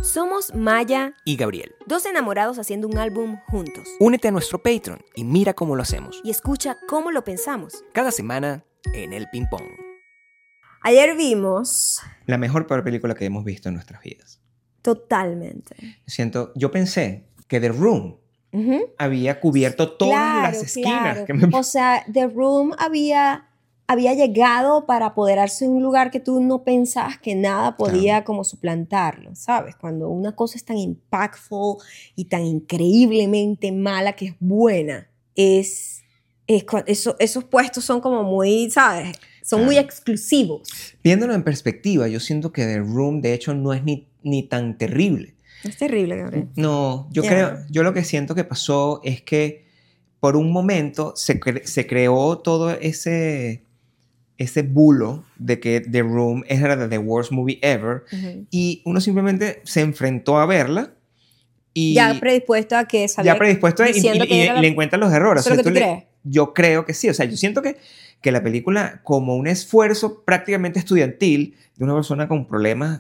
Somos Maya y Gabriel, dos enamorados haciendo un álbum juntos. Únete a nuestro Patreon y mira cómo lo hacemos. Y escucha cómo lo pensamos. Cada semana en El Ping Pong. Ayer vimos... La mejor peor película que hemos visto en nuestras vidas. Totalmente. Yo pensé que The Room había cubierto todas las esquinas. Claro. O sea, The Room había llegado para apoderarse de un lugar que tú no pensabas que nada podía como suplantarlo, ¿sabes? Cuando una cosa es tan impactful y tan increíblemente mala que es buena, esos puestos son como muy, ¿sabes? Son muy exclusivos. Viéndolo en perspectiva, yo siento que The Room, de hecho, no es ni tan terrible. Es terrible, Gabriel. No, yo lo que siento que pasó es que por un momento se creó todo ese bulo de que The Room era the worst movie ever, y uno simplemente se enfrentó a verla y ya predispuesto a que sabía, ya predispuesto y le encuentran los errores. ¿Eso es lo que tú crees? Yo creo que sí. O sea, yo siento que la película, como un esfuerzo prácticamente estudiantil de una persona con problemas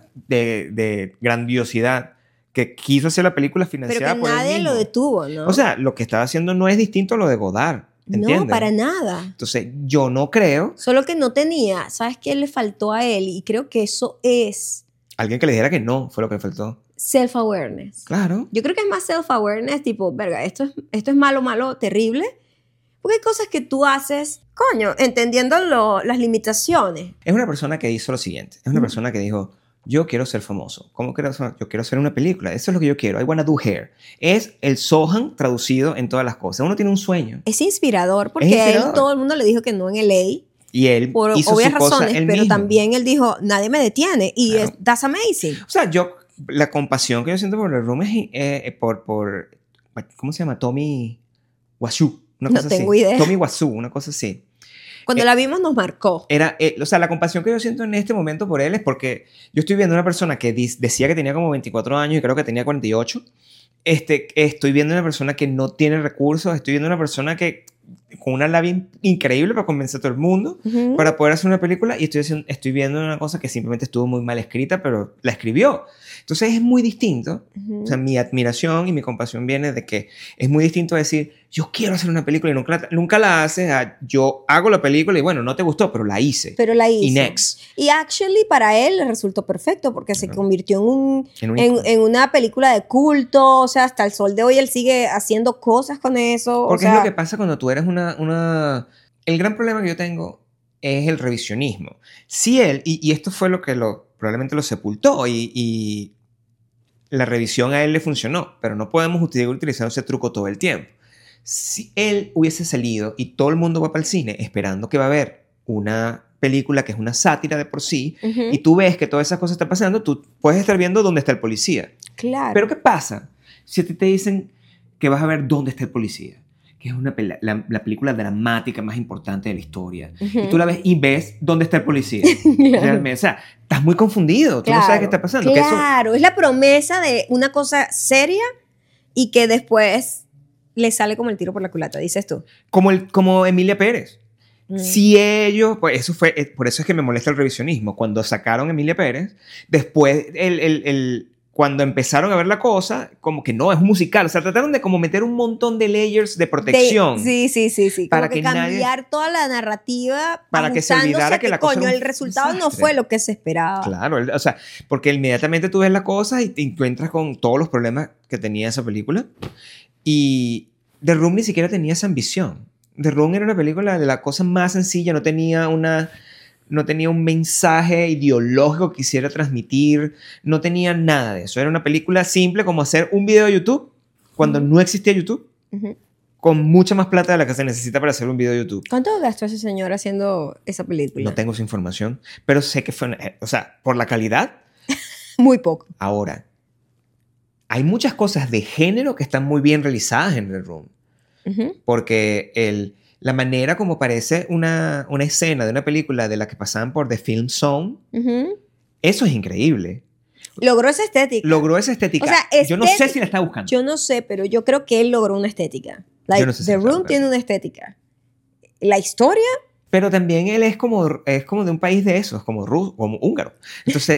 de grandiosidad que quiso hacer la película financiada por él mismo. Pero que nadie lo detuvo, ¿no? O sea, lo que estaba haciendo no es distinto a lo de Godard, ¿entiendes? No, para nada. Entonces, yo no creo... Solo que no tenía, ¿sabes qué le faltó a él? Y creo que eso es... Alguien que le dijera que no, fue lo que le faltó. Self-awareness. Claro. Yo creo que es más self-awareness, tipo, verga, esto es malo, terrible. Porque hay cosas que tú haces, coño, entendiendo las limitaciones. Es una persona que hizo lo siguiente. Es una persona que dijo, yo quiero ser famoso. ¿Cómo quiero ser? Yo quiero hacer una película. Eso es lo que yo quiero. I wanna do hair. Es el Sohan traducido en todas las cosas. Uno tiene un sueño. Es inspirador porque a él todo el mundo le dijo que no en LA. Y él por hizo obvias su cosa razones, él pero mismo. también él dijo, nadie me detiene. Y claro. That's amazing. O sea, la compasión que yo siento por The Room es por ¿cómo se llama? Tommy Wiseau. Una cosa no tengo así. idea. Tommy Wiseau, una cosa así. Cuando la vimos nos marcó. O sea, la compasión que yo siento en este momento por él es porque yo estoy viendo una persona que decía que tenía como 24 años y creo que tenía 48. Estoy viendo una persona que no tiene recursos. Estoy viendo una persona que con una labia increíble para convencer a todo el mundo para poder hacer una película, y estoy viendo una cosa que simplemente estuvo muy mal escrita, pero la escribió. Entonces es muy distinto. O sea, mi admiración y mi compasión viene de que es muy distinto a decir, yo quiero hacer una película y nunca la haces. Yo hago la película y bueno, no te gustó, pero la hice. Pero la hice. Y next. Y actually para él le resultó perfecto porque se convirtió en una película de culto. O sea, hasta el sol de hoy él sigue haciendo cosas con eso. Porque es lo que pasa cuando tú eres El gran problema que yo tengo es el revisionismo. Si él, y esto fue lo que probablemente lo sepultó, y la revisión a él le funcionó, pero no podemos utilizar ese truco todo el tiempo. Si él hubiese salido y todo el mundo va para el cine esperando que va a haber una película que es una sátira de por sí, y tú ves que todas esas cosas están pasando, tú puedes estar viendo dónde está el policía. Claro. Pero ¿qué pasa si a ti te dicen que vas a ver dónde está el policía? Que es la película dramática más importante de la historia. Y tú la ves y ves dónde está el policía. Realmente, o sea, estás muy confundido. Tú no sabes qué está pasando. Claro, es la promesa de una cosa seria y que después le sale como el tiro por la culata, dices tú. Como Emilia Pérez. Si ellos... Pues por eso es que me molesta el revisionismo. Cuando sacaron a Emilia Pérez, después cuando empezaron a ver la cosa, como que no, es un musical. O sea, trataron de como meter un montón de layers de protección. Sí. Para como que cambiar toda la narrativa para que se olvidara que la cosa coño, era el resultado no fue lo que se esperaba. Claro, o sea, porque inmediatamente tú ves la cosa y te encuentras con todos los problemas que tenía esa película. Y The Room ni siquiera tenía esa ambición. The Room era una película de la cosa más sencilla, no tenía un mensaje ideológico que quisiera transmitir, no tenía nada de eso. Era una película simple como hacer un video de YouTube cuando no existía YouTube, con mucha más plata de la que se necesita para hacer un video de YouTube. ¿Cuánto gastó ese señor haciendo esa película? No tengo esa información, pero sé que fue, o sea, por la calidad. Muy poco. Ahora, hay muchas cosas de género que están muy bien realizadas en The Room. Porque la manera como parece una escena de una película de la que pasaban por The Film Zone, eso es increíble. Logró esa estética. O sea, yo no sé si la está buscando. Yo no sé, pero yo creo que él logró una estética. Yo no sé si The Room tiene una estética. La historia Pero también él es como de un país de esos, como como húngaro. Entonces,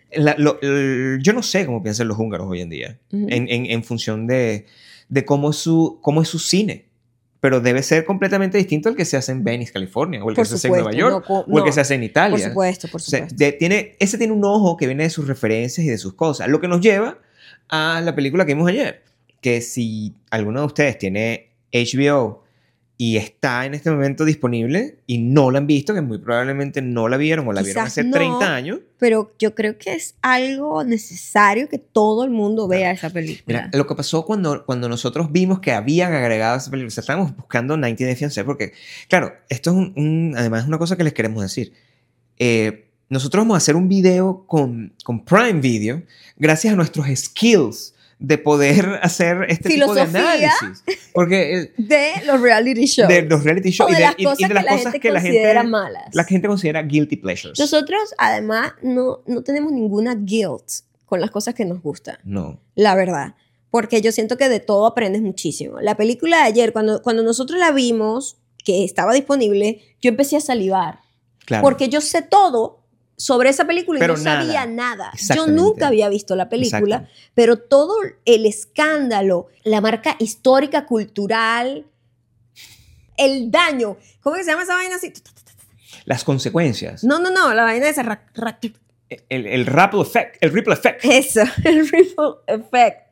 yo no sé cómo piensan los húngaros hoy en día, en función de cómo es su cine. Pero debe ser completamente distinto al que se hace en Venice, California, o el que se hace en Nueva York, o el que se hace en Italia. Por supuesto. O sea, ese tiene un ojo que viene de sus referencias y de sus cosas. Lo que nos lleva a la película que vimos ayer, que si alguno de ustedes tiene HBO y está en este momento disponible y no la han visto, que muy probablemente no la vieron o la vieron hace 30 años. Pero yo creo que es algo necesario que todo el mundo vea esa película. Mira, lo que pasó cuando nosotros vimos que habían agregado esa película, o sea, estábamos buscando 90 Day Fiancé, porque, claro, esto es además es una cosa que les queremos decir. Nosotros vamos a hacer un video con Prime Video gracias a nuestros skills de poder hacer este tipo de análisis. Porque, de los reality shows. De los reality shows. O de las cosas que la gente considera malas. La gente considera guilty pleasures. Nosotros, además, no tenemos ninguna guilt con las cosas que nos gustan. No. La verdad. Porque yo siento que de todo aprendes muchísimo. La película de ayer, cuando nosotros la vimos, que estaba disponible, yo empecé a salivar. Claro. Porque yo sé todo sobre esa película y pero no sabía nada. Yo Exactamente. nunca había visto la película, Exacto. pero todo el escándalo, la marca histórica, cultural, el daño. ¿Cómo que se llama esa vaina así? Las consecuencias. No, la vaina de esa... El ripple effect. El ripple effect. Eso, el ripple effect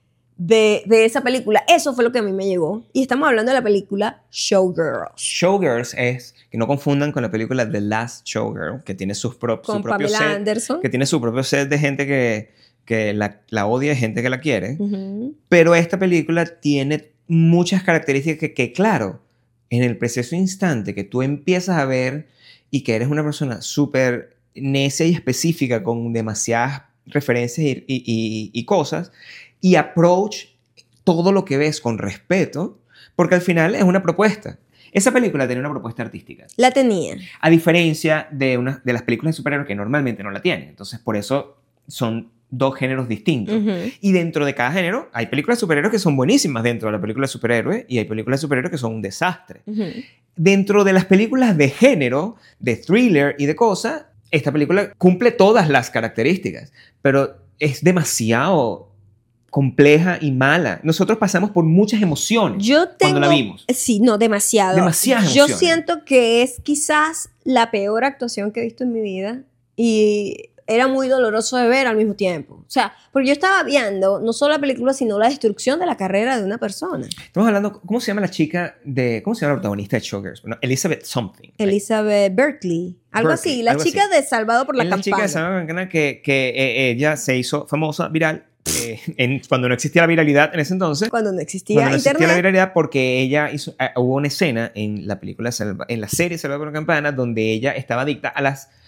de esa película. Eso fue lo que a mí me llegó. Y estamos hablando de la película Showgirls. Showgirls es, que no confundan con la película The Last Showgirl, que tiene su propio Pamela set. Anderson. Que tiene su propio set de gente que la odia y gente que la quiere. Uh-huh. Pero esta película tiene muchas características que, claro, en el preciso instante que tú empiezas a ver y que eres una persona súper necia y específica con demasiadas referencias y cosas, y approach todo lo que ves con respeto, porque al final es una propuesta. Esa película tenía una propuesta artística. La tenía. A diferencia de las películas de superhéroes que normalmente no la tienen. Entonces, por eso son dos géneros distintos. Uh-huh. Y dentro de cada género, hay películas de superhéroes que son buenísimas dentro de la película de superhéroes y hay películas de superhéroes que son un desastre. Uh-huh. Dentro de las películas de género, de thriller y de cosas, esta película cumple todas las características, pero es demasiado compleja y mala. Nosotros pasamos por muchas emociones cuando la vimos. Sí, no, demasiado. Demasiadas Yo emociones. siento que es quizás la peor actuación que he visto en mi vida y era muy doloroso de ver al mismo tiempo. O sea, porque yo estaba viendo no solo la película, sino la destrucción de la carrera de una persona. Estamos hablando, ¿cómo se llama la chica ¿cómo se llama la protagonista de Showgirls? Bueno, Elizabeth something. Elizabeth Berkley. Algo Berkley, así. La algo chica así. de Salvado por la Es Campana. la chica de Salvador por la Campana que ella se hizo famosa, viral, cuando no existía la viralidad en ese entonces. Cuando no existía Cuando no internet. existía la viralidad, porque ella hubo una escena en la película, en la serie Salvador por la Campana, donde ella estaba adicta a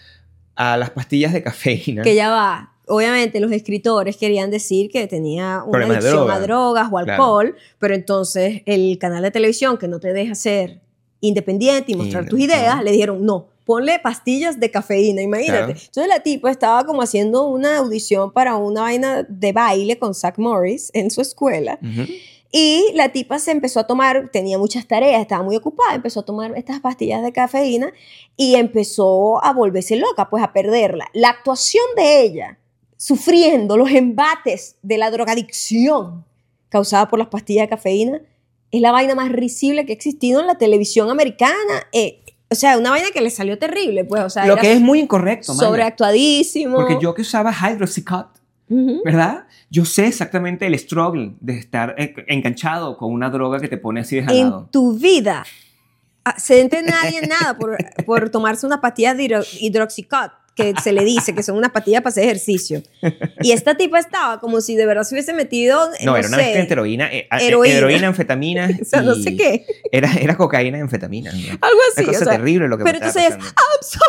las pastillas de cafeína. Que ya va. Obviamente los escritores querían decir que tenía una Problemas de adicción droga. a drogas o alcohol, pero entonces el canal de televisión que no te deja ser independiente y mostrar tus ideas, le dijeron no, ponle pastillas de cafeína, imagínate. Claro. Entonces la tipa estaba como haciendo una audición para una vaina de baile con Zach Morris en su escuela. Uh-huh. Y la tipa se empezó a tomar, tenía muchas tareas, estaba muy ocupada, empezó a tomar estas pastillas de cafeína y empezó a volverse loca, pues a perderla. La actuación de ella, sufriendo los embates de la drogadicción causada por las pastillas de cafeína, es la vaina más risible que ha existido en la televisión americana. O sea, una vaina que le salió terrible, pues. O sea, Lo que es muy incorrecto, Maya. sobreactuadísimo. Porque yo que usaba Hydroxycut, Uh-huh. ¿verdad? Yo sé exactamente el struggle de estar enganchado con una droga que te pone así de jalado. En tu vida se entiende nadie nada por tomarse unas pastillas de hidroxicot, que se le dice que son unas pastillas para hacer ejercicio. Y esta tipa estaba como si de verdad se hubiese metido, No, era una mezcla entre heroína. heroína, anfetamina O sea, no y sé qué. Era cocaína y anfetamina, ¿no? Algo así. Una cosa o sea, terrible lo que pero me estaba entonces, pasando. I'm so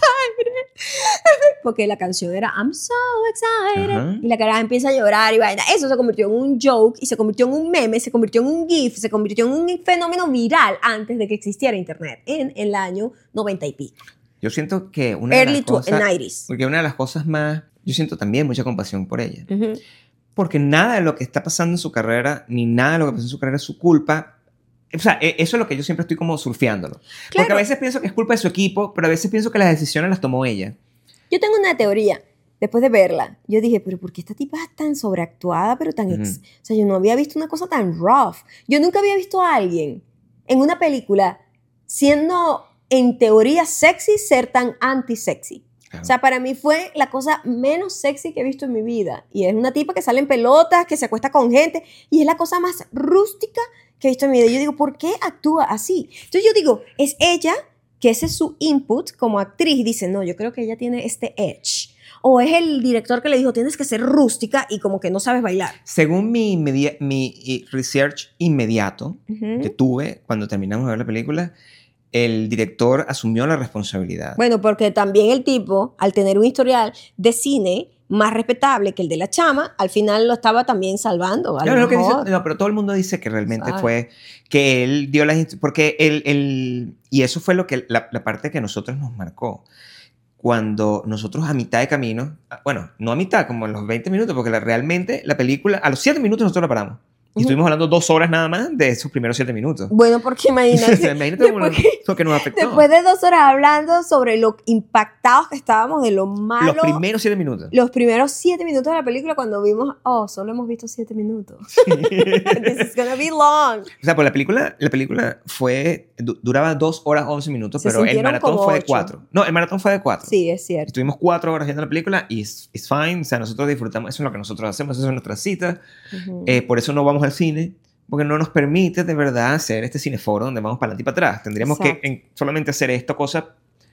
excited. Porque la canción era I'm so excited. Ajá. Y la cara empieza a llorar y vaina. Eso se convirtió en un joke y se convirtió en un meme, se convirtió en un GIF, se convirtió en un fenómeno viral antes de que existiera internet en el año 90 y pico. Yo siento que una de las Early cosas... 90s. Porque una de las cosas más... Yo siento también mucha compasión por ella. Uh-huh. Porque nada de lo que está pasando en su carrera, ni nada de lo que pasó en su carrera es su culpa O sea, eso es lo que yo siempre estoy como surfeándolo. Claro. Porque a veces pienso que es culpa de su equipo, pero a veces pienso que las decisiones las tomó ella. Yo tengo una teoría. Después de verla, yo dije, pero ¿por qué esta tipa es tan sobreactuada, pero tan... O sea, yo no había visto una cosa tan rough. Yo nunca había visto a alguien en una película siendo, en teoría, sexy, ser tan anti-sexy. Claro. O sea, para mí fue la cosa menos sexy que he visto en mi vida. Y es una tipa que sale en pelotas, que se acuesta con gente, y es la cosa más rústica que he visto en mi vida. Yo digo, ¿por qué actúa así? Entonces yo digo, es ella, que ese es su input como actriz, y dice, no, yo creo que ella tiene este edge. O es el director que le dijo, tienes que ser rústica y como que no sabes bailar. Según mi research inmediato que tuve cuando terminamos de ver la película, el director asumió la responsabilidad. Bueno, porque también el tipo, al tener un historial de cine más respetable que el de la chama, al final lo estaba también salvando. Claro, lo que dice, no, pero todo el mundo dice que realmente fue que él dio las... Porque y eso fue lo que la parte que a nosotros nos marcó. Cuando nosotros a mitad de camino, bueno, no a mitad, como en los 20 minutos, porque realmente la película, a los 7 minutos nosotros la paramos. Y estuvimos hablando 2 horas nada más de esos primeros 7 minutos. Bueno, porque imagínate. Imagínate lo que nos afectó. Después de 2 horas hablando sobre lo impactados que estábamos de lo malo. Los primeros 7 minutos. Los primeros 7 minutos de la película cuando vimos, solo hemos visto 7 minutos. This is gonna be long. O sea, pues la película duraba 2 horas 11 minutos, pero el maratón fue de 4. No, el maratón fue de 4. Sí, es cierto. Estuvimos 4 horas viendo la película y it's fine. O sea, nosotros disfrutamos. Eso es lo que nosotros hacemos. Eso es nuestra cita. Por eso no vamos al cine, porque no nos permite de verdad hacer este cineforo donde vamos para adelante y para atrás. Tendríamos que solamente hacer esto, cosas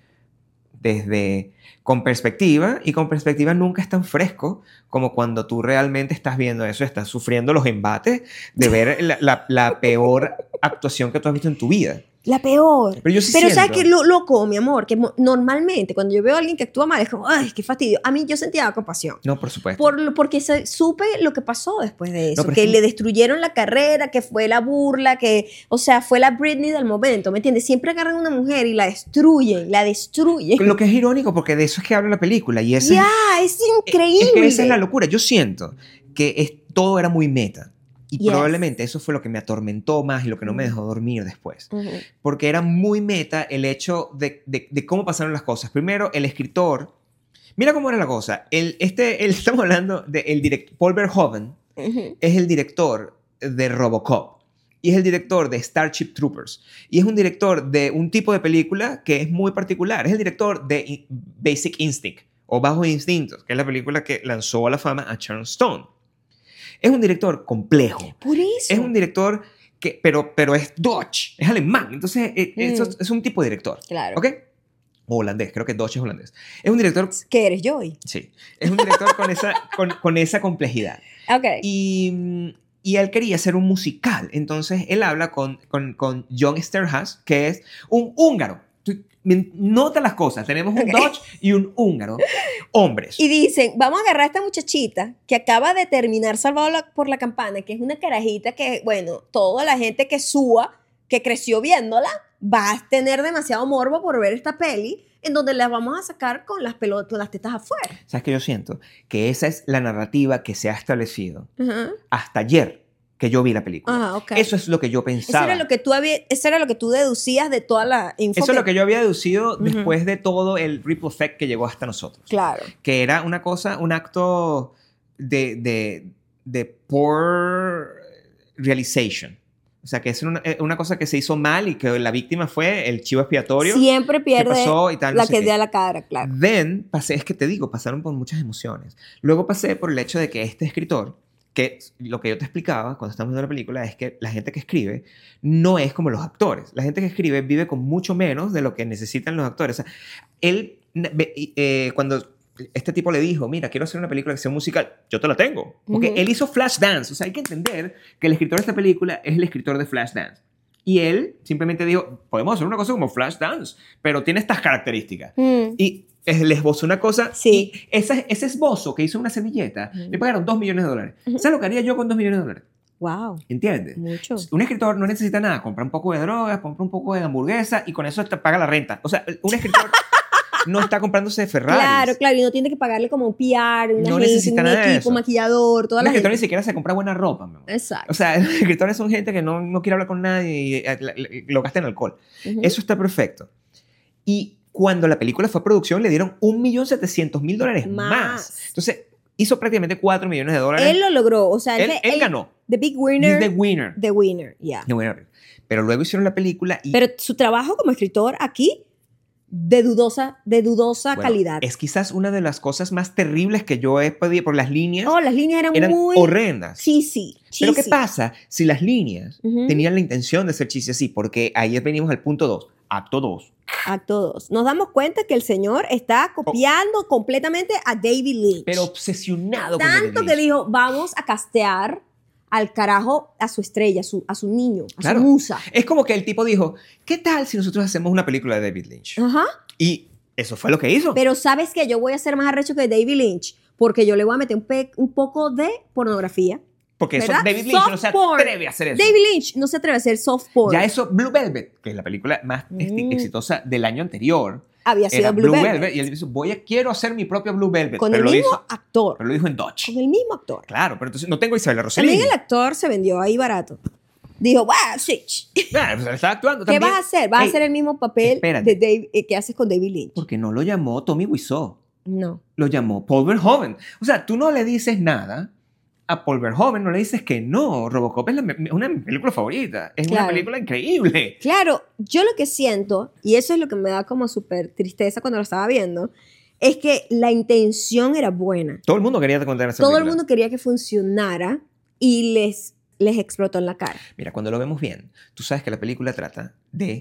con perspectiva, y con perspectiva nunca es tan fresco como cuando tú realmente estás viendo eso, estás sufriendo los embates de ver la peor actuación que tú has visto en tu vida. La peor. Pero yo sí Pero siento... ¿sabes qué es lo loco, mi amor? Que normalmente cuando yo veo a alguien que actúa mal es como, ay, qué fastidio. A mí yo sentía compasión. No, por supuesto. Porque supe lo que pasó después de eso. No, que le destruyeron la carrera, que fue la burla, o sea, fue la Britney del momento, ¿me entiendes? Siempre agarran a una mujer y la destruyen. Lo que es irónico, porque de eso es que habla la película. Y es increíble. Es que esa es la locura. Yo siento que todo era muy meta. Y probablemente eso fue lo que me atormentó más y lo que no me dejó dormir después. Porque era muy meta el hecho de cómo pasaron las cosas. Primero, el escritor... Mira cómo era la cosa. Estamos hablando del director... Paul Verhoeven es el director de RoboCop. Y es el director de Starship Troopers. Y es un director de un tipo de película que es muy particular. Es el director de Basic Instinct o Bajo Instintos, que es la película que lanzó a la fama a Sharon Stone. Es un director complejo. Por eso. Es un director que, pero es Dutch, es alemán. Entonces, es un tipo de director. Claro. ¿Ok? O holandés, creo que Dutch es holandés. Es un director... ¿Qué eres, Joey? Sí. Es un director con esa complejidad. Ok. Y él quería hacer un musical. Entonces, él habla con John Esterhaz, que es un húngaro. Nota las cosas. Tenemos un Dutch y un húngaro. Hombres. Y dicen, vamos a agarrar a esta muchachita que acaba de terminar Salvado por la Campana, que es una carajita que, bueno, toda la gente que que creció viéndola, va a tener demasiado morbo por ver esta peli, en donde la vamos a sacar con las tetas afuera. ¿Sabes qué yo siento? Que esa es la narrativa que se ha establecido hasta ayer que yo vi la película. Okay. Eso es lo que yo pensaba. Eso era lo que tú deducías de toda la info. Eso es lo que yo había deducido después de todo el ripple effect que llegó hasta nosotros. Claro. Que era una cosa, un acto de poor realization. O sea, que es una cosa que se hizo mal y que la víctima fue el chivo expiatorio. Siempre pierde pasó y tal, la no sé que qué. da la cara, claro. Es que te digo, pasaron por muchas emociones. Luego pasé por el hecho de que este escritor, que lo que yo te explicaba cuando estábamos viendo la película es que la gente que escribe no es como los actores. La gente que escribe vive con mucho menos de lo que necesitan los actores. O sea, él, cuando este tipo le dijo, mira, quiero hacer una película que sea musical, yo te la tengo. Porque él hizo Flashdance. O sea, hay que entender que el escritor de esta película es el escritor de Flashdance. Y él simplemente dijo, podemos hacer una cosa como Flashdance, pero tiene estas características. Y le esbozó una cosa. Sí. Y ese esbozo que hizo una servilleta, le pagaron $2 millones. ¿Sabes lo que haría yo con $2 millones? Wow. ¿Entiendes? Mucho. Un escritor no necesita nada. Compra un poco de drogas, compra un poco de hamburguesa y con eso te paga la renta. O sea, un escritor... no está comprándose Ferraris. Claro, claro, y no tiene que pagarle como un PR, una No agencia, necesita un nada de equipo, eso. maquillador, toda Los la escritores gente. ni siquiera se compra buena ropa, mi amor. Exacto. O sea, los escritores son gente que no quiere hablar con nadie y lo gasta en alcohol. Ujú. Eso está perfecto. Y cuando la película fue a producción, le dieron $1.700.000 más. Entonces, hizo prácticamente $4 millones. Él lo logró, o sea, Él ganó. The big He's winner. the winner. The winner, yeah. The winner. Pero luego hicieron la película y... Pero su trabajo como escritor aquí, de dudosa bueno, calidad. es quizás una de las cosas más terribles que yo he podido, por las líneas Oh, las líneas eran muy... horrendas. cheesy. Pero ¿qué cheesy. pasa si las líneas Ujú. tenían la intención de ser chistes así? Porque ahí venimos al punto 2, acto 2. A todos. Nos damos cuenta que el señor está copiando completamente a David Lynch. Pero obsesionado con David tanto que Lynch. dijo, vamos a castear al carajo a su estrella, a su niño, a Claro. su musa. Es como que el tipo dijo, ¿qué tal si nosotros hacemos una película de David Lynch? Ajá. Y eso fue lo que hizo. Pero ¿sabes qué? Yo voy a ser más arrecho que David Lynch porque yo le voy a meter un poco de pornografía. Porque eso ¿verdad? David Lynch no se Soft porn. atreve a hacer eso. David Lynch no se atreve a hacer soft porn. Ya eso, Blue Velvet, que es la película más Mm. exitosa del año anterior, Había sido era Blue Blue Velvet. Velvet. Y él dijo, quiero hacer mi propio Blue Velvet. Con pero el lo mismo hizo, actor. pero lo dijo en Dutch. Con el mismo actor. Claro, pero entonces no tengo a Isabela Rossellini. También el actor se vendió ahí barato. Dijo, wow, switch. Claro, pues él estaba actuando ¿Qué también. vas a hacer? ¿Vas a Ey, hacer el mismo papel espérate. que haces con David Lynch? Porque no lo llamó Tommy Wiseau. No. Lo llamó Paul Verhoeven. O sea, tú no le dices nada a Paul Verhoeven, no le dices que no. Robocop es una de mis películas favoritas. Es una Claro. película increíble. Claro, yo lo que siento, y eso es lo que me da como súper tristeza cuando lo estaba viendo, es que la intención era buena. Todo el mundo quería contar esa Todo el película. mundo quería que funcionara y les explotó en la cara. Mira, cuando lo vemos bien, tú sabes que la película trata de...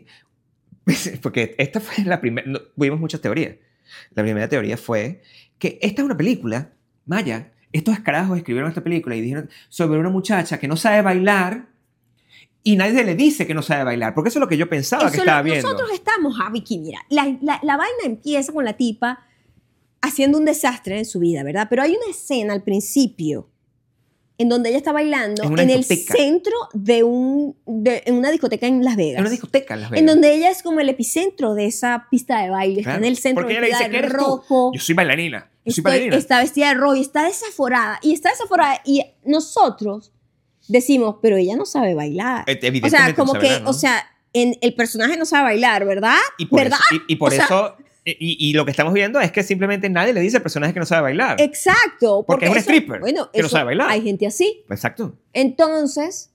Porque esta fue la primera... Vimos muchas teorías. La primera teoría fue que esta es una película, Maya, estos carajos escribieron esta película y dijeron sobre una muchacha que no sabe bailar y nadie le dice que no sabe bailar, porque eso es lo que yo pensaba que Eso estaba viendo. nosotros estamos, Vicky, mira, la vaina empieza con la tipa haciendo un desastre en su vida, ¿verdad? Pero hay una escena al principio en donde ella está bailando En una en el discoteca. centro de en una discoteca en Las Vegas. En una discoteca en Las Vegas. En donde ella es como el epicentro de esa pista de baile. Claro, Está en el centro, porque ella le vestida dice, ¿qué de eres tú? rojo. Yo soy bailarina. Yo soy bailarina. Está vestida de rojo y está desaforada. Y nosotros decimos, pero ella no sabe bailar. Evidentemente O sea, no como sabe que, bailar, ¿no? o sea, el personaje no sabe bailar, ¿verdad? Y por ¿Verdad? eso, y por O sea, eso y lo que estamos viendo es que simplemente nadie le dice al personaje que no sabe bailar. Exacto. Porque es un stripper Bueno, que no sabe bailar. Hay gente así. Exacto. Entonces,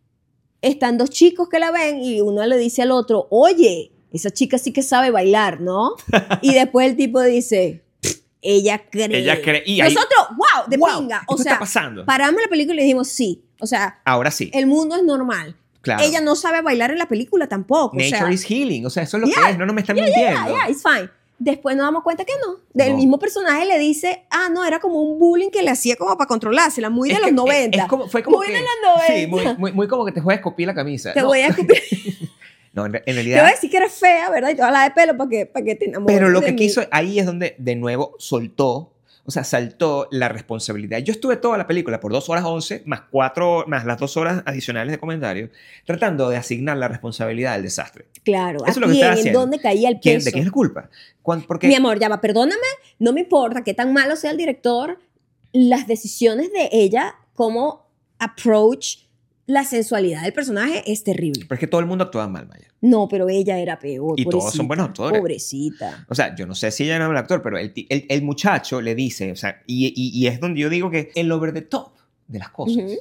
están dos chicos que la ven y uno le dice al otro, oye, esa chica sí que sabe bailar, ¿no? Y después el tipo dice, ella cree. Ella cree. Y ahí, Nosotros, wow, de wow, pinga. esto O sea, está pasando. paramos la película y le dijimos, sí. O sea, Ahora sí. el mundo es normal. Claro. Ella no sabe bailar en la película tampoco. Nature o sea, is healing. O sea, eso es lo Yeah, que es. No me están mintiendo. yeah, it's fine. Después nos damos cuenta que no. Del No. mismo personaje le dice, no, era como un bullying que le hacía como para controlársela, muy de Es los que, 90. fue como muy que, de los 90. Sí, muy como que te juegas a escupir la camisa. Te No. voy a escupir. No, en Te voy realidad. a decir que eres fea, ¿verdad? Y te voy a la de pelo para que te enamores. Pero lo de que mí. quiso, ahí es donde de nuevo soltó, o sea, saltó la responsabilidad. Yo estuve toda la película por 2 horas 11, más las 2 horas adicionales de comentarios, tratando de asignar la responsabilidad del desastre. Claro. Eso es lo ¿a que quién? estaba haciendo. ¿En dónde caía el ¿De peso? quién es la culpa? Porque Mi amor, ya va, perdóname, no me importa qué tan malo sea el director, las decisiones de ella, cómo approach la sensualidad del personaje es terrible. pero es que todo el mundo actuaba mal, Maya. No, pero ella era peor. Y todos son buenos actores. Pobrecita. O sea, yo no sé si ella era el actor, pero el muchacho le dice, o sea, y es donde yo digo que el over the top de las cosas, Ujú.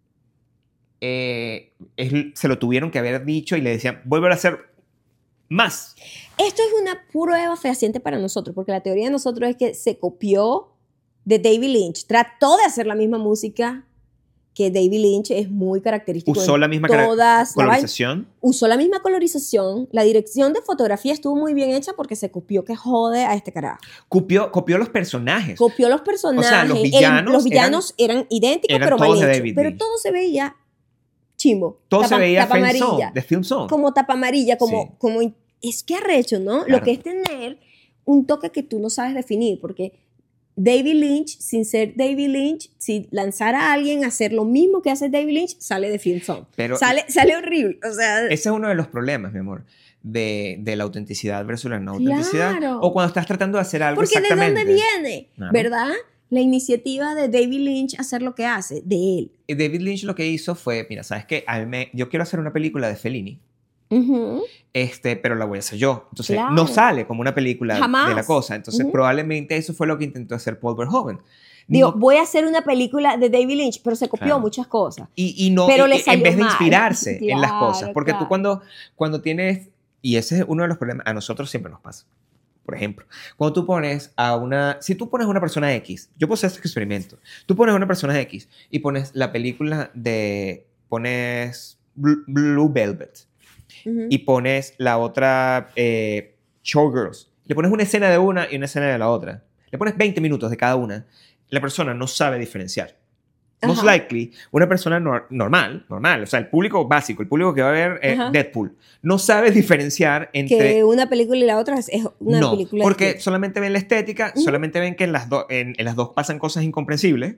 se lo tuvieron que haber dicho y le decían, vuelve a hacer más. Esto es una prueba fehaciente para nosotros, porque la teoría de nosotros es que se copió de David Lynch. Trató de hacer la misma música que David Lynch, es muy característico. Usó en la misma todas la vaina. colorización. Usó la misma colorización. La dirección de fotografía estuvo muy bien hecha porque se copió que jode a este carajo. Copió los personajes. Copió los personajes. O sea, los villanos eran idénticos, eran pero mal todos de hechos. David Pero Lynch. todo se veía chimbo. Todo se veía tapa film amarilla. zone, de film zone. Como tapa amarilla, Sí. es que arrecho, ¿no? Claro. Lo que es tener un toque que tú no sabes definir, porque David Lynch, sin ser David Lynch, si lanzara a alguien a hacer lo mismo que hace David Lynch, sale de film zone. Pero Sale horrible, o sea, ese es uno de los problemas, mi amor. de la autenticidad versus la no autenticidad. Claro. O cuando estás tratando de hacer algo Porque exactamente. ¿de dónde viene? Claro. ¿Verdad? La iniciativa de David Lynch hacer lo que hace, de él. Y David Lynch lo que hizo fue, mira, ¿sabes qué? Yo quiero hacer una película de Fellini, Ujú. pero la voy a hacer yo. Entonces, Claro. no sale como una película Jamás. de la cosa. Entonces, Ujú. probablemente eso fue lo que intentó hacer Paul Verhoeven. Digo, No- voy a hacer una película de David Lynch, pero se copió Claro. muchas cosas. y no, Pero le en salió vez de mal. inspirarse en las Claro, cosas. Porque tú claro. cuando tienes, y ese es uno de los problemas, a nosotros siempre nos pasa. Por ejemplo, cuando tú pones si tú pones a una persona X, yo puse este experimento, tú pones a una persona X y pones la película pones Blue Velvet Ujú. y pones la otra Showgirls, le pones una escena de una y una escena de la otra, le pones 20 minutos de cada una, la persona no sabe diferenciar. Most Ajá. likely, una persona normal, o sea, el público básico, el público que va a ver Ajá. Deadpool, no sabe diferenciar entre... Que una película y la otra es una No, película porque distinta. solamente ven la estética, Ujú. solamente ven que en las dos pasan cosas incomprensibles.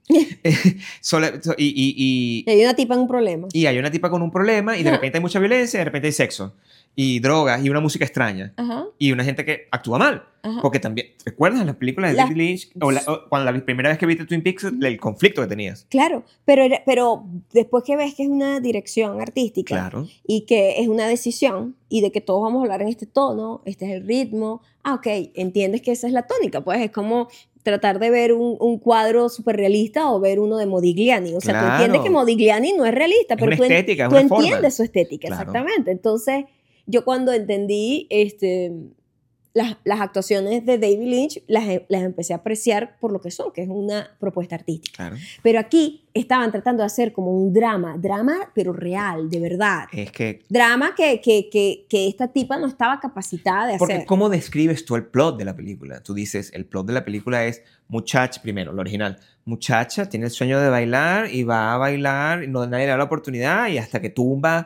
Y hay una tipa en un problema. Y hay una tipa con un problema y de Ajá. repente hay mucha violencia, y de repente hay sexo y drogas y una música extraña Ajá, y una gente que actúa mal. ajá. Porque también, ¿recuerdas las películas de La- David Lynch? O cuando la primera vez que viste Twin Peaks, el conflicto que tenías. Claro, pero después que ves que es una dirección artística Claro. y que es una decisión y de que todos vamos a hablar en este tono, este es el ritmo, ok, entiendes que esa es la tónica, pues es como tratar de ver un cuadro súper realista o ver uno de Modigliani. O sea, tú Claro. entiendes que Modigliani no es realista, Es pero una tú, estética, es tú una forma. entiendes su estética, Claro. exactamente. Entonces, yo cuando entendí las actuaciones de David Lynch, las empecé a apreciar por lo que son, que es una propuesta artística. Claro. Pero aquí estaban tratando de hacer como un drama pero real, de verdad. Es que... Drama que esta tipa no estaba capacitada de Porque hacer. ¿cómo describes tú el plot de la película? Tú dices, el plot de la película es muchacha, primero, lo original. Muchacha tiene el sueño de bailar y va a bailar, no nadie le da la oportunidad y hasta que tumba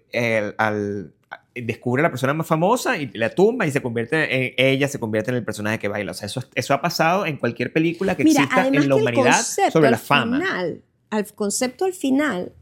descubre a la persona más famosa y la tumba y ella se convierte en el personaje que baila. O sea, eso ha pasado en cualquier película que Mira, exista además en la que el humanidad concepto sobre la al fama. Al concepto al final,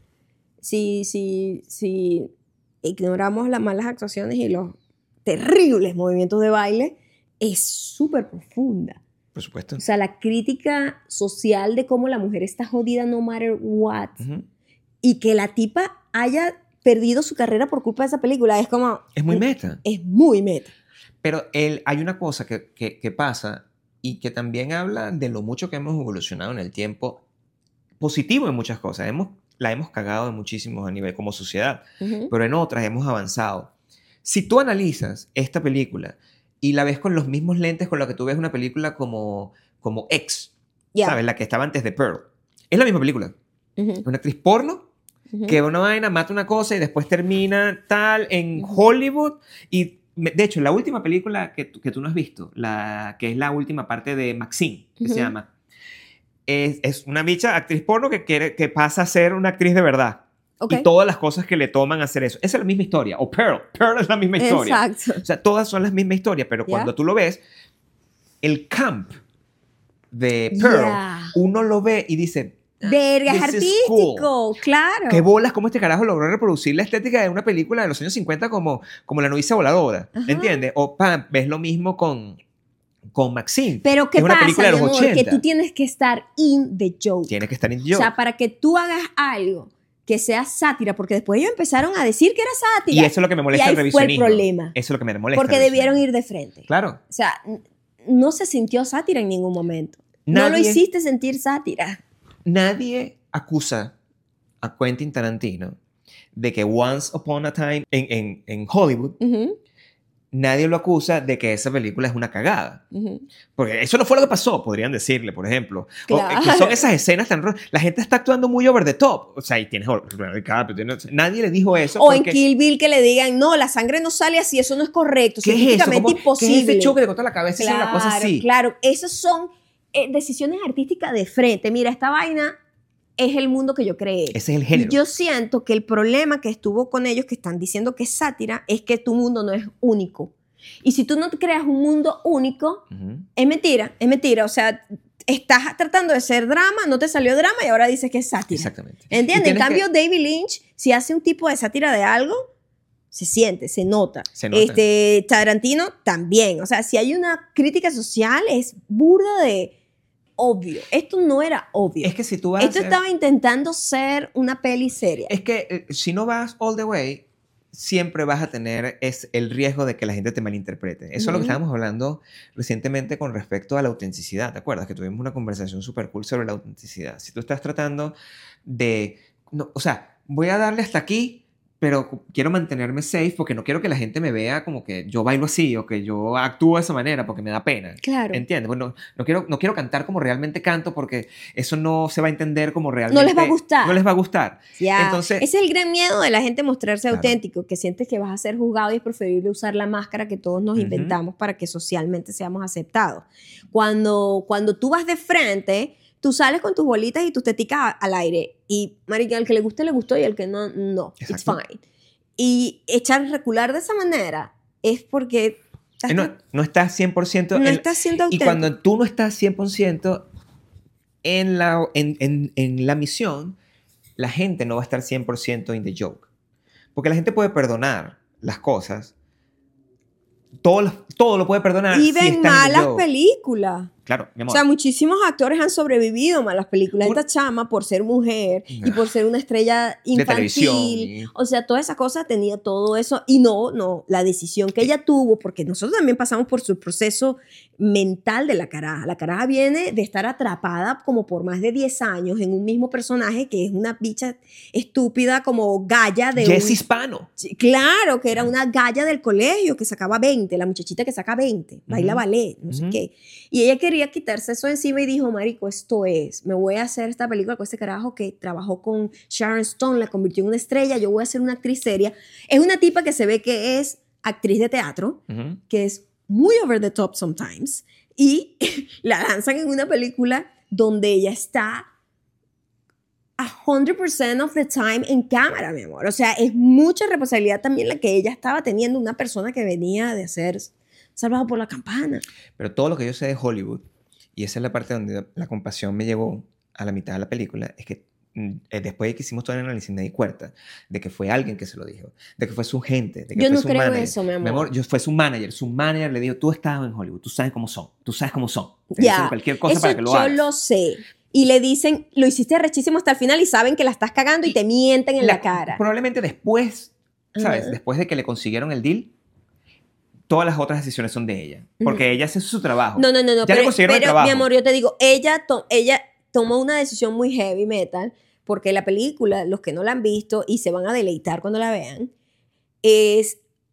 si ignoramos las malas actuaciones y los terribles movimientos de baile, es súper profunda. Por supuesto. O sea, la crítica social de cómo la mujer está jodida no matter what. Ujú. Y que la tipa haya perdido su carrera por culpa de esa película es como... Es muy meta. Es muy meta. Pero hay una cosa que pasa y que también habla de lo mucho que hemos evolucionado en el tiempo, positivo en muchas cosas. La hemos cagado en muchísimos a nivel como sociedad, Ujú. pero en otras hemos avanzado. Si tú analizas esta película y la ves con los mismos lentes con los que tú ves una película como X, Ya. ¿sabes? La que estaba antes de Pearl. Es la misma película. Ujú. Es una actriz porno Ujú. que una vaina mata una cosa y después termina tal en Ujú. Hollywood. Y de hecho, la última película que tú no has visto, que es la última parte de Maxine, que Ujú. se llama, es una bicha actriz porno que pasa a ser una actriz de verdad. Ok. Y todas las cosas que le toman a hacer eso. Esa es la misma historia. O Pearl es la misma historia. Exacto. O sea, todas son las mismas historias, pero Ya. cuando tú lo ves, el camp de Pearl, Ya. uno lo ve y dice, Verga, es This is artístico, cool. claro. qué bolas, cómo este carajo logró reproducir la estética de una película de los años 50 como La novicia voladora, Ajá. ¿entiendes? O ves lo mismo con Maxine. Pero ¿qué es una pasa, película de mi los amor? 80. Que tú tienes que estar in the joke. Tiene que estar en O yo. sea, para que tú hagas algo que sea sátira, porque después ellos empezaron a decir que era Y sátira. eso es lo que me molesta y ahí el fue el revisionismo. problema. Eso es lo que me molesta. Porque el debieron revisionismo. ir de frente. Claro. O sea, no se sintió sátira en ningún momento. No lo Nadie- hiciste sentir sátira. Nadie acusa a Quentin Tarantino de que Once Upon a Time en Hollywood, Ujú, nadie lo acusa de que esa película es una cagada. ujú. Porque eso no fue lo que pasó, podrían decirle, por ejemplo. Claro. Que son esas escenas tan... La gente está actuando muy over the top. O sea, y tienes... Nadie le dijo eso. O en porque- Kill Bill que le digan, no, la sangre no sale así, eso no es correcto, ¿Qué es eso? científicamente ¿Cómo- imposible. ¿Qué es ese choque de contra la cabeza? Esa es una cosa Claro, así. claro. Esas son decisiones artísticas de frente. Mira, esta vaina es el mundo que yo creé. Ese es el Y género. yo siento que el problema que estuvo con ellos que están diciendo que es sátira es que tu mundo no es único. Y si tú no creas un mundo único, Ujú. es mentira, es mentira. O sea, estás tratando de ser drama, no te salió drama y ahora dices que es sátira. Exactamente. ¿Entiendes? Y En tienes cambio, que- David Lynch, si hace un tipo de sátira de algo, Se siente, se nota. Se nota. Tarantino también. O sea, si hay una crítica social, es burda de obvio. Esto no era obvio. Es que si tú vas Esto estaba intentando ser una peli seria. Es que si no vas all the way, siempre vas a tener el riesgo de que la gente te malinterprete. Eso es lo que estábamos hablando recientemente con respecto a la autenticidad. ¿Te acuerdas? Que tuvimos una conversación súper cool sobre la autenticidad. Si tú estás tratando de... No, o sea, voy a darle hasta aquí, pero quiero mantenerme safe porque no quiero que la gente me vea como que yo bailo así o que yo actúo de esa manera porque me da pena. Claro. ¿Entiendes? Bueno, no quiero cantar como realmente canto porque eso no se va a entender como realmente... No les va a gustar. No les va a gustar. Ya. Entonces, ese es el gran miedo de la gente mostrarse Claro. auténtico, que sientes que vas a ser juzgado y es preferible usar la máscara que todos nos inventamos para que socialmente seamos aceptados. Cuando tú vas de frente, tú sales con tus bolitas y tus teticas al aire y, marica, al que le guste, le gustó y al que no, no. It's Exacto. fine. Y recular de esa manera es porque... no estás 100%... no estás siendo Y auténtico. cuando tú no estás 100% en la misión, la gente no va a estar 100% in the joke. Porque la gente puede perdonar las cosas. Todo lo puede perdonar. Y si ven está in the malas joke. películas. Claro, mi O amor. sea, muchísimos actores han sobrevivido a malas películas. Un- Esta chama, por ser mujer y por ser una estrella De televisión. infantil, o sea, toda esa cosa tenía todo eso. Y no, la decisión que ella tuvo, porque nosotros también pasamos por su proceso mental de la caraja. La caraja viene de estar atrapada como por más de 10 años en un mismo personaje que es una bicha estúpida como Gaya de Jess Hispano. Sí, claro, que era una galla del colegio que sacaba 20, la muchachita que saca 20, baila ballet, no sé qué. Y ella quería quitarse eso encima y dijo, marico, esto es, me voy a hacer esta película con este carajo que trabajó con Sharon Stone, la convirtió en una estrella, yo voy a ser una actriz seria. Es una tipa que se ve que es actriz de teatro, que es muy over the top sometimes, y la lanzan en una película donde ella está 100% of the time en cámara, mi amor. O sea, es mucha responsabilidad también la que ella estaba teniendo, una persona que venía de ser salvado por la campana. Pero todo lo que yo sé de Hollywood, y esa es la parte donde la compasión me llegó a la mitad de la película, es que después de que hicimos todo el análisis me di cuenta de que fue alguien que se lo dijo, de que fue su gente, de que Yo fue no su creo manager. eso, mi amor. Fue su manager le dijo, tú estás en Hollywood, tú sabes cómo son, te Ya, dicen cualquier cosa eso para que lo yo hagas. lo sé. Y le dicen, lo hiciste rechísimo hasta el final y saben que la estás cagando y te mienten en la cara. Probablemente después, ¿sabes? Ajá. Después de que le consiguieron el deal, todas las otras decisiones son de ella. Porque ella hace su trabajo. No. Ya le consiguieron el trabajo. Mi amor, yo te digo, ella tomó una decisión muy heavy metal, porque la película, los que no la han visto y se van a deleitar cuando la vean, es